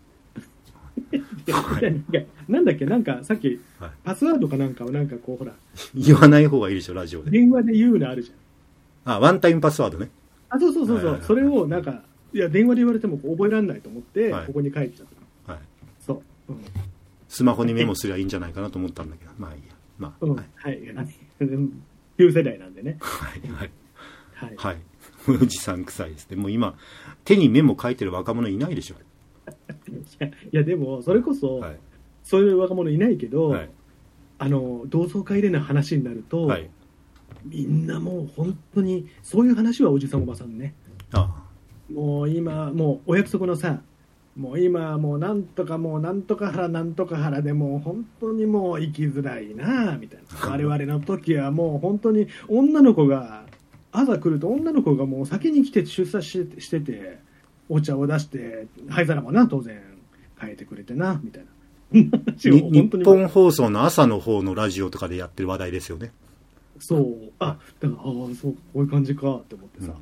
なんだっけ、なんかさっき、はい、パスワードかなんかをなんかこうほら言わない方がいいでしょ、ラジオで。 電話で言うのあるじゃん。ワンタイムパスワードね。 そうそうそう、はいはいはい、それをなんかいや電話で言われても覚えられないと思って、はい、ここに書いてちゃった。はい。そう、 スマホにメモすりゃいいんじゃないかなと思ったんだけど、まあいいや。まあ、 はい。旧世代なんでね。 はいはいはいはい。おじさん臭いですね。もう今手にメモ書いてる若者いないでしょ。 いやでもそれこそ、はい、そういう若者いないけど、はい、同窓会での話になると、はい、みんなもう本当にそういう話はおじさんおばさんね。もう今もうお約束のさ、もう今もうなんとか原でもう本当にもう生きづらいなみたいな。我々の時はもう本当に女の子が朝来ると女の子がもう先に来て出産しててお茶を出して灰皿もな当然変えてくれてなみたいな。 日本放送の朝の方のラジオとかでやってる話題ですよね。 そう、だからそうこういう感じかって思ってさ、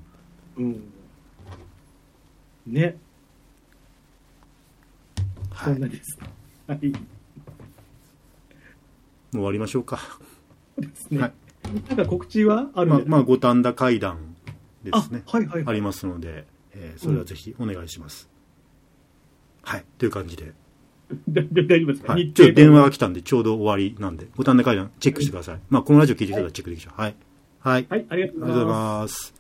ね。そんなです。はい。もう終わりましょうか。 ですね。はい、なんか告知はあるんじゃない？ まあ五反田会談ですね。 はいはいはい、 ありますので、それはぜひお願いします。はい。という感じで。 大丈夫ですか、 はい、ちょっと電話が来たんで、ちょうど終わりなんで、ボタンで階段チェックしてください。まあ、このラジオ聞いてる人はチェックできちゃう。はい。はい。 はい、ありがとうございます。